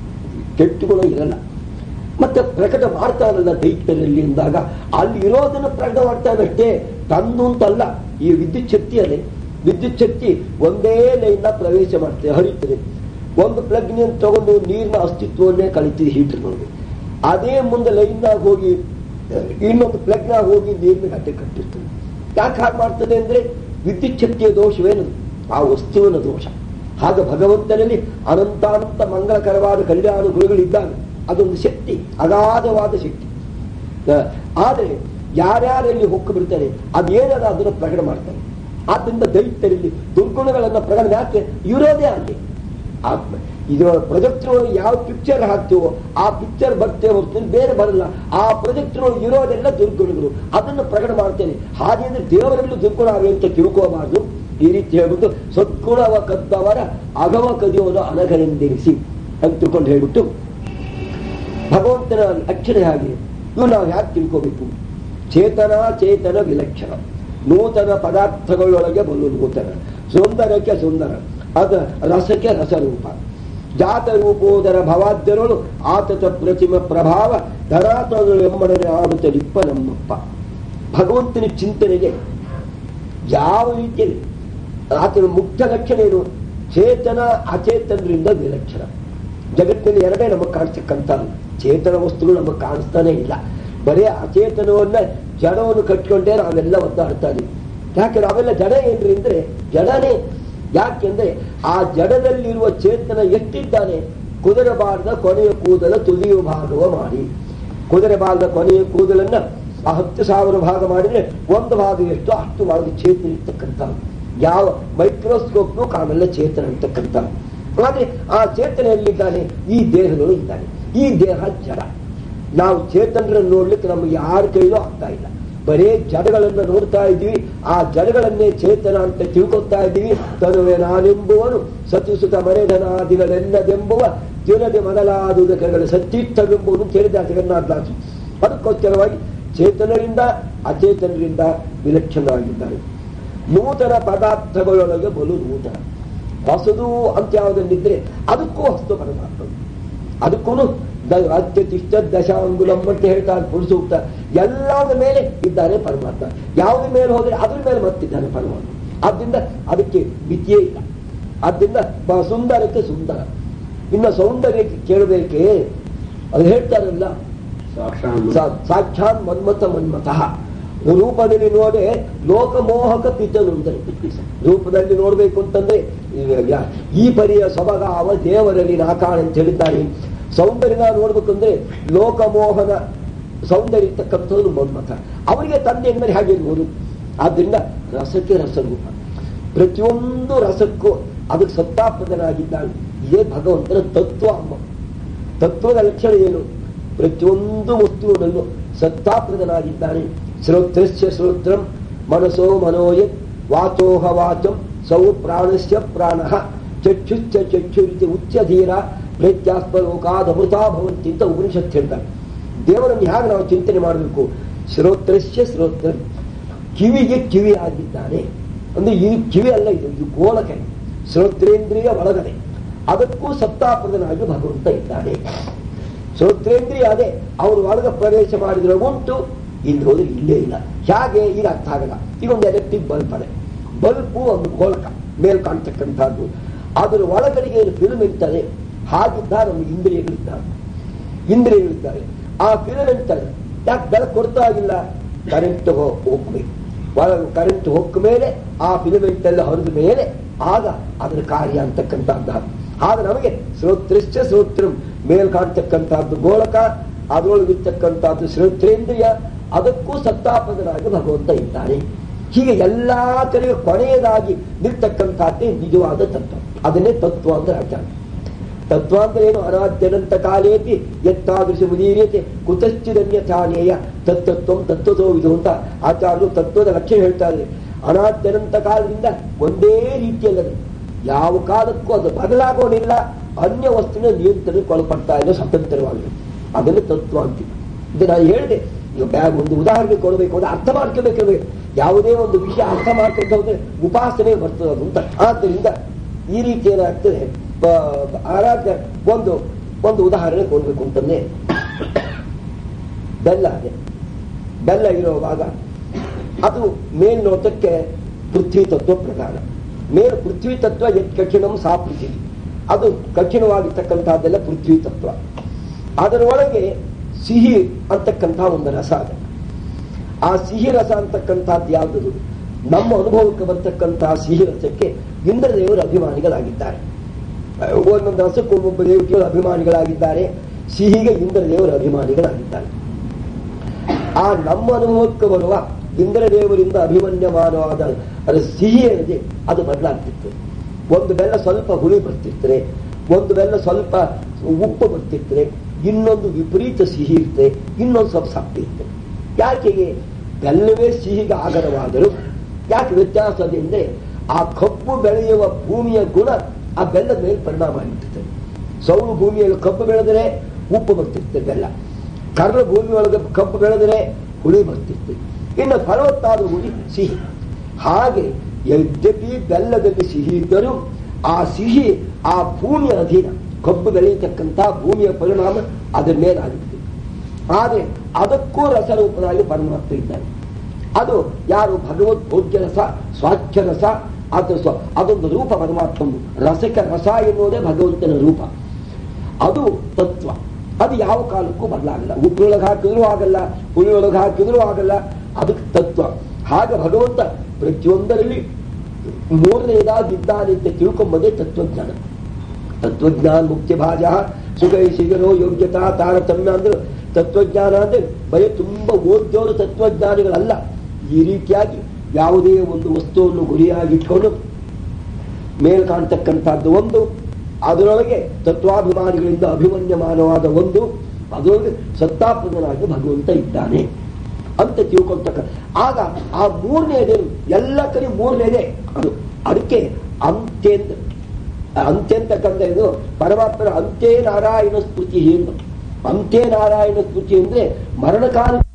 ಕೆಟ್ಟ ಗುಣ ಇರಲ್ಲ. ಮತ್ತೆ ಪ್ರಕಟ ಮಾಡ್ತಾನಲ್ಲ ದೈತ್ಯರಲ್ಲಿ ಎಂದಾಗ ಅಲ್ಲಿ ಇರೋದನ್ನು ಪ್ರಕಟ ಮಾಡ್ತಾನಷ್ಟೇ, ತಂದು ಅಂತಲ್ಲ. ಈ ವಿದ್ಯುತ್ ಶಕ್ತಿ ಅದೇ, ವಿದ್ಯುತ್ ಶಕ್ತಿ ಒಂದೇ ಲೈನ್ನ ಪ್ರವೇಶ ಮಾಡ್ತದೆ, ಹರಿತದೆ. ಒಂದು ಪ್ಲಗ್ ನೀನು ತಗೊಂಡು ನೀರಿನ ಅಸ್ತಿತ್ವವನ್ನೇ ಕಳಿತಿದೆ ಹೀಟರ್ನೊಳಗೆ. ಅದೇ ಮುಂದೆ ಲೈನ್ನಾಗ ಹೋಗಿ ಇನ್ನೊಂದು ಪ್ಲಗ್ನಾಗ ಹೋಗಿ ನೀರಿನ ಗಟ್ಟೆ ಕಟ್ಟಿರ್ತದೆ. ಯಾಕೆ ಹಾಗೆ ಮಾಡ್ತದೆ ಅಂದ್ರೆ ವಿದ್ಯುತ್ ಶಕ್ತಿಯ ದೋಷವೇನದು? ಆ ವಸ್ತುವಿನ ದೋಷ. ಹಾಗೆ ಭಗವಂತನಲ್ಲಿ ಅನಂತಾನಂತ ಮಂಗಳಕರವಾದ ಕಲ್ಯಾಣ ಗುರುಗಳಿದ್ದಾನೆ. ಅದೊಂದು ಶಕ್ತಿ, ಅಗಾಧವಾದ ಶಕ್ತಿ. ಆದರೆ ಯಾರ್ಯಾರಲ್ಲಿ ಹೊಕ್ಕು ಬಿಡ್ತಾರೆ ಅದೇನದ ಅದನ್ನು ಪ್ರಕಟ ಮಾಡ್ತಾರೆ. ಆದ್ದರಿಂದ ದೈತ್ಯರಲ್ಲಿ ದುರ್ಗುಣಗಳನ್ನು ಪ್ರಕಟಣೆ ಯಾಕೆ ಇರೋದೇ ಅಲ್ಲಿ. ಇದು ಪ್ರೊಜೆಕ್ಟರ್ ಯಾವ ಪಿಕ್ಚರ್ ಹಾಕ್ತೀವೋ ಆ ಪಿಕ್ಚರ್ ಬರ್ತೇವೆ ಹೊರತು ಬೇರೆ ಬರಲ್ಲ. ಆ ಪ್ರೊಜೆಕ್ಟರ್ ಇರೋದೆಲ್ಲ ದುರ್ಗುಣಗಳು, ಅದನ್ನು ಪ್ರಕಟ ಮಾಡ್ತೇನೆ. ಹಾಗೆ ಅಂದ್ರೆ ದೇವರಲ್ಲೂ ದುರ್ಗುಣ ಆಗಲಿ ಅಂತ ತಿಳ್ಕೋಬಾರ್ದು. ಈ ರೀತಿ ಹೇಳ್ಬಿಟ್ಟು ಸದ್ಗುಣವ ಕದ್ದವರ ಅಗವ ಕದಿಯೋದು ಅನಗನೆಂದೆನಿಸಿ ಅಂತ ತಿಳ್ಕೊಂಡು ಹೇಳ್ಬಿಟ್ಟು ಭಗವಂತನ ಲಕ್ಷಣೆ ಹಾಗೆ ಇವು ನಾವು ಯಾಕೆ ತಿಳ್ಕೋಬೇಕು. ಚೇತನ ವಿಲಕ್ಷಣ, ನೂತನ ಪದಾರ್ಥಗಳೊಳಗೆ ಬಲು ನೂತನ, ಸುಂದರಕ್ಕೆ ಸುಂದರ, ಅದ ರಸಕ್ಕೆ ರಸರೂಪ, ಜಾತ ರೂಪೋದರ ಭವಾದ್ಯರಳು ಆತತ ಪ್ರತಿಮ ಪ್ರಭಾವ ಧರಾತಗಳು ಎಂಬಡನೆ ಆಡುತ್ತಲಿಪ್ಪ ನಮ್ಮಪ್ಪ. ಭಗವಂತನ ಚಿಂತನೆಗೆ ಯಾವ ರೀತಿಯಲ್ಲಿ ಆತನ ಮುಖ್ಯ ಲಕ್ಷಣ ಏನು? ಚೇತನ ಅಚೇತನರಿಂದ ವಿಲಕ್ಷಣ. ಜಗತ್ತಿನಲ್ಲಿ ಎರಡೇ ನಮಗೆ ಕಾಣಿಸ್ತಕ್ಕಂಥ ಚೇತನ ವಸ್ತುಗಳು ನಮಗೆ ಕಾಣಿಸ್ತಾನೆ ಇಲ್ಲ. ಬರೀ ಅಚೇತನವನ್ನ ಜಡವನ್ನು ಕಟ್ಕೊಂಡೇ ನಾವೆಲ್ಲ ಒದ್ದಾಡ್ತಾ ಇದೀವಿ. ಯಾಕೆ ನಾವೆಲ್ಲ ಜಡ ಏನ್ರಿ ಅಂದ್ರೆ ಜಡನೇ. ಯಾಕೆಂದ್ರೆ ಆ ಜಡದಲ್ಲಿರುವ ಚೇತನ ಎಷ್ಟಿದ್ದಾನೆ? ಕುದುರೆ ಬಾಲದ ಕೊನೆಯ ಕೂದಲ ತುದಿಯ ಭಾಗವ ಮಾಡಿ, ಕುದುರೆ ಬಾಲದ ಕೊನೆಯ ಕೂದಲನ್ನ 10,000 ಭಾಗ ಮಾಡಿದ್ರೆ ಒಂದು ಭಾಗ ಎಷ್ಟು ಅಷ್ಟು ಭಾಗ ಚೇತನ ಇರ್ತಕ್ಕಂಥ. ಯಾವ ಮೈಕ್ರೋಸ್ಕೋಪ್ನು ಕಾಣಲ್ಲ ಚೇತನ ಇರ್ತಕ್ಕಂಥ. ಆದ್ರೆ ಆ ಚೇತನ ಎಲ್ಲಿದ್ದಾನೆ? ಈ ದೇಹಗಳು ಇದ್ದಾನೆ. ಈ ದೇಹ ಜಡ. ನಾವು ಚೇತನರನ್ನು ನೋಡ್ಲಿಕ್ಕೆ ನಮ್ಗೆ ಯಾರ ಕೈಲೂ ಆಗ್ತಾ ಇಲ್ಲ. ಬರೇ ಜಡಗಳನ್ನ ನೋಡ್ತಾ ಇದ್ದೀವಿ. ಆ ಜಡಗಳನ್ನೇ ಚೇತನ ಅಂತ ತಿಳ್ಕೊತಾ ಇದ್ದೀವಿ. ತನುವೆ ನಾನೆಂಬುವನು ಸತಿಸುತ ಮನೆಧನಾದಿಗಳೆಲ್ಲದೆಂಬುವ ದಿನದೆ ಮೊದಲಾದುದಕಗಳ ಸತ್ತೀರ್ಥವೆಂಬುದು ಕೇಳಿದ ಜಗನ್ನಾಥದಾಸು. ಅದಕ್ಕೋಸ್ಕರವಾಗಿ ಚೇತನರಿಂದ ಅಚೇತನರಿಂದ ವಿಲಕ್ಷಣವಾಗಿದ್ದಾರೆ. ನೂತನ ಪದಾರ್ಥಗಳೊಳಗೆ ಬಲು ನೂತನ. ಹೊಸದು ಅಂತ ಯಾವುದನ್ನಿದ್ರೆ ಅದಕ್ಕೂ ಹೊಸದು ಪರಮಾತ್ಮ. ಅದಕ್ಕೂ ಅತ್ಯತಿಷ್ಠ ದಶಾಂಗುಲಂ ಅಂತ ಹೇಳ್ತಾರೆ ಪುರುಷೂಕ್ತ. ಎಲ್ಲದ ಮೇಲೆ ಇದ್ದಾನೆ ಪರಮಾತ್ಮ. ಯಾವುದ ಮೇಲೆ ಹೋದರೆ ಅದ್ರ ಮೇಲೆ ಮತ್ತಿದ್ದಾನೆ ಪರಮಾತ್ಮ. ಆದ್ದರಿಂದ ಅದಕ್ಕೆ ಮಿತಿಯೇ ಇಲ್ಲ. ಆದ್ದರಿಂದ ಸುಂದರಕ್ಕೆ ಸುಂದರ. ಇನ್ನು ಸೌಂದರ್ಯಕ್ಕೆ ಕೇಳಬೇಕೆ? ಅದು ಹೇಳ್ತಾರಲ್ಲ ಸಾಕ್ಷಾತ್ ಮನ್ಮಥಃ. ರೂಪದಲ್ಲಿ ನೋಡೆ ಲೋಕಮೋಹಕ ಪಿತನುಂದರೆ. ರೂಪದಲ್ಲಿ ನೋಡ್ಬೇಕು ಅಂತಂದ್ರೆ ಈ ಪರಿಯ ಸೊಬಗಾವ ದೇವರಲ್ಲಿ ನಾಕಾಣ ಅಂತ ಹೇಳಿದ್ದಾರೆ. ಸೌಂದರ್ಯ ನೋಡ್ಬೇಕಂದ್ರೆ ಲೋಕಮೋಹನ ಸೌಂದರ್ಯ ಇರ್ತಕ್ಕಂಥದ್ದು ಮನ್ಮಥ. ಅವರಿಗೆ ತಂದೆ ಎಂದರೆ ಹಾಗೆ ಇರ್ಬೋದು. ಆದ್ರಿಂದ ರಸಕ್ಕೆ ರಸರೂಪ. ಪ್ರತಿಯೊಂದು ರಸಕ್ಕೂ ಅದಕ್ಕೆ ಸತ್ತಾಪದನಾಗಿದ್ದಾನೆ. ಇದೇ ಭಗವಂತನ ತತ್ವ. ಅಮ್ಮ ತತ್ವದ ಲಕ್ಷಣ ಏನು? ಪ್ರತಿಯೊಂದು ವಸ್ತುವಿನಲ್ಲೂ ಸತ್ತಾಪ್ರದನಾಗಿದ್ದಾನೆ. ಶ್ರೋತ್ರಸ್ಯ ಶ್ರೋತ್ರಂ ಮನಸೋ ಮನೋಯತ್ ವಾಚೋಹ ವಾಚಂ ಸೌ ಪ್ರಾಣಸ್ಯ ಪ್ರಾಣಃ ಚಕ್ಷುಶ್ಚ ಚಕ್ಷುರಿತಿ ಉಚ್ಚಧೀರ ಪ್ರೇತ್ಯಾಸ್ಪಲೋಕಾದ ಅಮೃತಾ ಭವಂತಿ ಅಂತ ಉಪನಿಷತ್ ಹೇಳ್ತಾರೆ. ದೇವರನ್ನು ಹೇಗೆ ನಾವು ಚಿಂತನೆ ಮಾಡಬೇಕು? ಶ್ರೋತ್ರಸ್ಯ ಶ್ರೋತ್ರ, ಕಿವಿಗೆ ಕಿವಿ ಆಗಿದ್ದಾನೆ. ಅಂದ್ರೆ ಈ ಕಿವಿ ಅಲ್ಲ, ಇದು ಗೋಳಕೆ. ಶ್ರೋತ್ರೇಂದ್ರಿಯ ಒಳಗಡೆ ಅದಕ್ಕೂ ಸತ್ತಾಪ್ರದನಾಗಿ ಭಗವಂತ ಇದ್ದಾನೆ. ಶ್ರೋತ್ರೇಂದ್ರಿಯ ಅದೇ ಅವರು ಒಳಗ ಪ್ರವೇಶ ಮಾಡಿದ್ರೆ ಉಂಟು, ಇಲ್ಲಿ ಹೋದ್ರೆ ಇಲ್ಲೇ ಇಲ್ಲ. ಹೇಗೆ ಈಗ ಅರ್ಥ ಆಗಲ್ಲ. ಈಗ ಒಂದು ಎಲೆಕ್ಟ್ರಿಕ್ ಬಲ್ಬ್ ಅದೇ. ಬಲ್ಬು ಒಂದು ಗೋಳಕ ಮೇಲ್ ಕಾಣ್ತಕ್ಕಂಥದ್ದು. ಅದರ ಒಳಗಡೆಗೆ ಏನು ಫಿಲಮೆಂಟ್ ಅದೇ ಹಾಗಿದ್ದ ನಮ್ಮ ಇಂದ್ರಿಯಗಳಿದ್ದಾರೆ. ಆ ಫಿಲಮೆಂಟ್ ಅದೇ ಯಾಕೆ ಬೆಳಕು ಕೊಡ್ತಾ ಆಗಿಲ್ಲ? ಕರೆಂಟ್ ಹೋಗ್ಬೇಕು. ಒಳಗೆ ಕರೆಂಟ್ ಹೋಕ್ಕ ಮೇಲೆ ಆ ಫಿಲಮೆಂಟ್ ಎಲ್ಲ ಹೊರದ ಮೇಲೆ ಆಗ ಅದರ ಕಾರ್ಯ ಅಂತಕ್ಕಂಥದ್ದು. ಆಗ ನಮಗೆ ಶ್ರೋತ್ರಶ್ಚ ಶ್ರೋತ್ರಂ ಮೇಲ್ ಕಾಣ್ತಕ್ಕಂಥದ್ದು ಗೋಳಕ, ಅದರೊಳಗಿರ್ತಕ್ಕಂಥದ್ದು ಶ್ರೋತ್ರೇಂದ್ರಿಯ, ಅದಕ್ಕೂ ಸತ್ತಾಪದನಾಗಿ ಭಗವಂತ ಇದ್ದಾನೆ. ಹೀಗೆ ಎಲ್ಲಾ ಕಡೆಗೆ ಕೊನೆಯದಾಗಿ ನಿಲ್ತಕ್ಕಂಥದ್ದೇ ನಿಜವಾದ ತತ್ವ. ಅದನ್ನೇ ತತ್ವ ಅಂದ್ರೆ ಆಚಾರ. ತತ್ವ ಅಂದ್ರೆ ಏನು? ಅನಾದ್ಯನಂತ ಕಾಲೇತಿ ಎತ್ತಾದೃಶ ಮುದೀರ್ಯತೆ ಕುತಶ್ಚಿದನ್ಯಥಾನೇಯ ತತ್ತತ್ವ ತತ್ವತೋ ವಿಧು ಅಂತ ಆಚಾರ್ಯರು ತತ್ವದ ಲಕ್ಷ್ಯ ಹೇಳ್ತಾ ಇದ್ದಾರೆ. ಅನಾದ್ಯನಂತ ಕಾಲದಿಂದ ಒಂದೇ ರೀತಿಯಲ್ಲದೆ ಯಾವ ಕಾಲಕ್ಕೂ ಅದು ಬದಲಾಗೋದಿಲ್ಲ. ಅನ್ಯ ವಸ್ತುವಿನ ನಿಯಂತ್ರಣಕ್ಕೆ ಒಳಪಡ್ತಾ ಇಲ್ಲ, ಸ್ವತಂತ್ರವಾಗಿದೆ. ಅದನ್ನು ತತ್ವ ಅಂತೀವಿ. ಇದು ನಾನು ಹೇಳಿದೆ. ಈಗ ಒಂದು ಉದಾಹರಣೆ ಕೊಡಬೇಕು ಅಂದ್ರೆ ಅರ್ಥ ಮಾಡ್ಕೋಬೇಕು. ಯಾವುದೇ ಒಂದು ವಿಷಯ ಅರ್ಥ ಮಾಡ್ಕೊಂಡು ಹೋದ್ರೆ ಉಪಾಸನೆ ಬರ್ತದೆ ಅದು ಅಂತ. ಆದ್ದರಿಂದ ಈ ರೀತಿ ಏನಾಗ್ತದೆ, ಆರಾಧ್ಯ ಒಂದು ಉದಾಹರಣೆ ಕೊಡ್ಬೇಕು ಅಂತಂದ್ರೆ ಬೆಲ್ಲ ಅದೇ. ಬೆಲ್ಲ ಇರುವಾಗ ಅದು ಮೇಲ್ನೋಟಕ್ಕೆ ಪೃಥ್ವಿ ತತ್ವ ಪ್ರಧಾನ. ಮೇಲು ಪೃಥ್ವಿ ತತ್ವ ಎತ್ ಕಠಿಣಂ ಸಾ ಪೃಥ್ವಿ. ಅದು ಕಠಿಣವಾಗಿರ್ತಕ್ಕಂಥದ್ದೆಲ್ಲ ಪೃಥ್ವಿ ತತ್ವ. ಅದರೊಳಗೆ ಸಿಹಿ ಅಂತಕ್ಕಂಥ ಒಂದು ರಸ ಇದೆ. ಆ ಸಿಹಿ ರಸ ಅಂತಕ್ಕಂಥದ್ದು ಯಾವುದು? ನಮ್ಮ ಅನುಭವಕ್ಕೆ ಬರ್ತಕ್ಕಂತಹ ಸಿಹಿ ರಸಕ್ಕೆ ಇಂದ್ರದೇವರು ಅಭಿಮಾನಿಗಳಾಗಿದ್ದಾರೆ. ಒಂದೊಂದು ರಸಕ್ಕೂ ಒಬ್ಬೊಬ್ಬ ದೇವತೆಗಳು ಅಭಿಮಾನಿಗಳಾಗಿದ್ದಾರೆ. ಸಿಹಿಗೆ ಇಂದ್ರದೇವರು ಅಭಿಮಾನಿಗಳಾಗಿದ್ದಾರೆ. ಆ ನಮ್ಮ ಅನುಭವಕ್ಕೆ ಬರುವ ಇಂದ್ರದೇವರಿಂದ ಅಭಿಮನ್ಯಮಾನವಾದ ಅದರ ಸಿಹಿ ಏನಿದೆ ಅದು ಬದಲಾಗ್ತಿತ್ತು. ಒಂದು ಬೆಲ್ಲ ಸ್ವಲ್ಪ ಹುಳಿ ಬರ್ತಿರ್ತದೆ, ಒಂದು ಬೆಲ್ಲ ಸ್ವಲ್ಪ ಉಪ್ಪು ಬರ್ತಿರ್ತದೆ, ಇನ್ನೊಂದು ವಿಪರೀತ ಸಿಹಿ ಇರ್ತದೆ, ಇನ್ನೊಂದು ಸ್ವಲ್ಪ ಸಪ್ಪೆ ಇರ್ತದೆ. ಯಾಕೆಗೆ ಬೆಲ್ಲವೇ ಸಿಹಿಗೆ ಆಗರವಾದರೂ ಯಾಕೆ ವ್ಯತ್ಯಾಸ ಅതെಂದ್ರೆ ಆ ಕಬ್ಬು ಬೆಳೆಯುವ ಭೂಮಿಯ ಗುಣ ಆ ಬೆಲ್ಲದ ಮೇಲೆ ಪರಿಣಾಮ ಆಗಿರ್ತದೆ. ಸೌಳು ಭೂಮಿಯಲ್ಲಿ ಕಬ್ಬು ಬೆಳೆದರೆ ಉಪ್ಪು ಬರ್ತಿರ್ತದೆ ಬೆಲ್ಲ, ಕರ್ರ ಭೂಮಿ ಒಳಗೆ ಕಬ್ಬು ಬೆಳೆದರೆ ಹುಳಿ ಬರ್ತಿರ್ತದೆ, ಇನ್ನು ಫಲವತ್ತಾದ ಹುಳಿ ಸಿಹಿ. ಹಾಗೆ ಯದ್ಯಪಿ ಬೆಲ್ಲದಲ್ಲಿ ಸಿಹಿ ಇದ್ದರೂ ಆ ಸಿಹಿ ಆ ಭೂಮಿಯ ಅಧೀನ, ಕಬ್ಬು ಬೆಳೆಯತಕ್ಕಂಥ ಭೂಮಿಯ ಪರಿಣಾಮ ಅದರ ಮೇಲಾಗಿರ್ತದೆ. ಆದರೆ ಅದಕ್ಕೂ ರಸರೂಪನಾಗಿ ಪರಮಾತ್ಮ ಇದ್ದಾನೆ. ಅದು ಯಾರು ಭಗವದ್ ಭೋಗ್ಯ ರಸ, ಸ್ವಾಚ್ಛ ರಸ, ಅದೊಂದು ರೂಪ ಪರಮಾತ್ಮ. ರಸಕ ರಸ ಎನ್ನುವುದೇ ಭಗವಂತನ ರೂಪ. ಅದು ತತ್ವ. ಅದು ಯಾವ ಕಾಲಕ್ಕೂ ಬದಲಾಗಲ್ಲ. ಉಪ್ಪಿನೊಳಗೆ ಹಾಕಿದ್ರೂ ಆಗಲ್ಲ, ಹುಳಿಯೊಳಗೆ ಹಾಕಿದ್ರೂ ಆಗಲ್ಲ, ಅದಕ್ಕೆ ತತ್ವ. ಹಾಗೆ ಭಗವಂತ ಪ್ರತಿಯೊಂದರಲ್ಲಿ ಮೂರನೇದಾಗಿದ್ದಾನೆ ಅಂತ ತಿಳ್ಕೊಂಬುದೇ ತತ್ವಜ್ಞಾನ. ತತ್ವಜ್ಞಾನ ಮುಖ್ಯ ಭಾಜ ಸುಖ ಶಿಗರೋ ಯೋಗ್ಯತಾ ತಾರತಮ್ಯ ಅಂದ್ರೆ ತತ್ವಜ್ಞಾನ ಅಂದ್ರೆ ಬರೀ ತುಂಬಾ ಓದ್ದವರು ತತ್ವಜ್ಞಾನಿಗಳಲ್ಲ. ಈ ರೀತಿಯಾಗಿ ಯಾವುದೇ ಒಂದು ವಸ್ತುವನ್ನು ಗುರಿಯಾಗಿಟ್ಕೊಂಡು ಮೇಲ್ ಕಾಣ್ತಕ್ಕಂಥದ್ದು ಒಂದು, ಅದರೊಳಗೆ ತತ್ವಾಭಿಮಾನಿಗಳಿಂದ ಅಭಿಮನ್ಯಮಾನವಾದ ಒಂದು, ಅದರೊಳಗೆ ಸತ್ತಾತ್ಮನಾಗಿ ಭಗವಂತ ಇದ್ದಾನೆ ಅಂತ ತಿಳ್ಕೊಳ್ತಕ್ಕ. ಆಗ ಆ ಮೂರನೇದೇನು ಎಲ್ಲ ಕಡೆ ಮೂರನೇದೇ ಅದು. ಅದಕ್ಕೆ ಅಂತ್ಯಂತಕ್ಕಂಥ ಇದು ಪರಮಾತ್ಮನ ಅಂತ್ಯೇ ನಾರಾಯಣ ಸ್ತುತಿ ಎಂದು. ಅಂತ್ಯೇ ನಾರಾಯಣ ಸ್ತುತಿ ಅಂದ್ರೆ ಮರಣಕಾಲ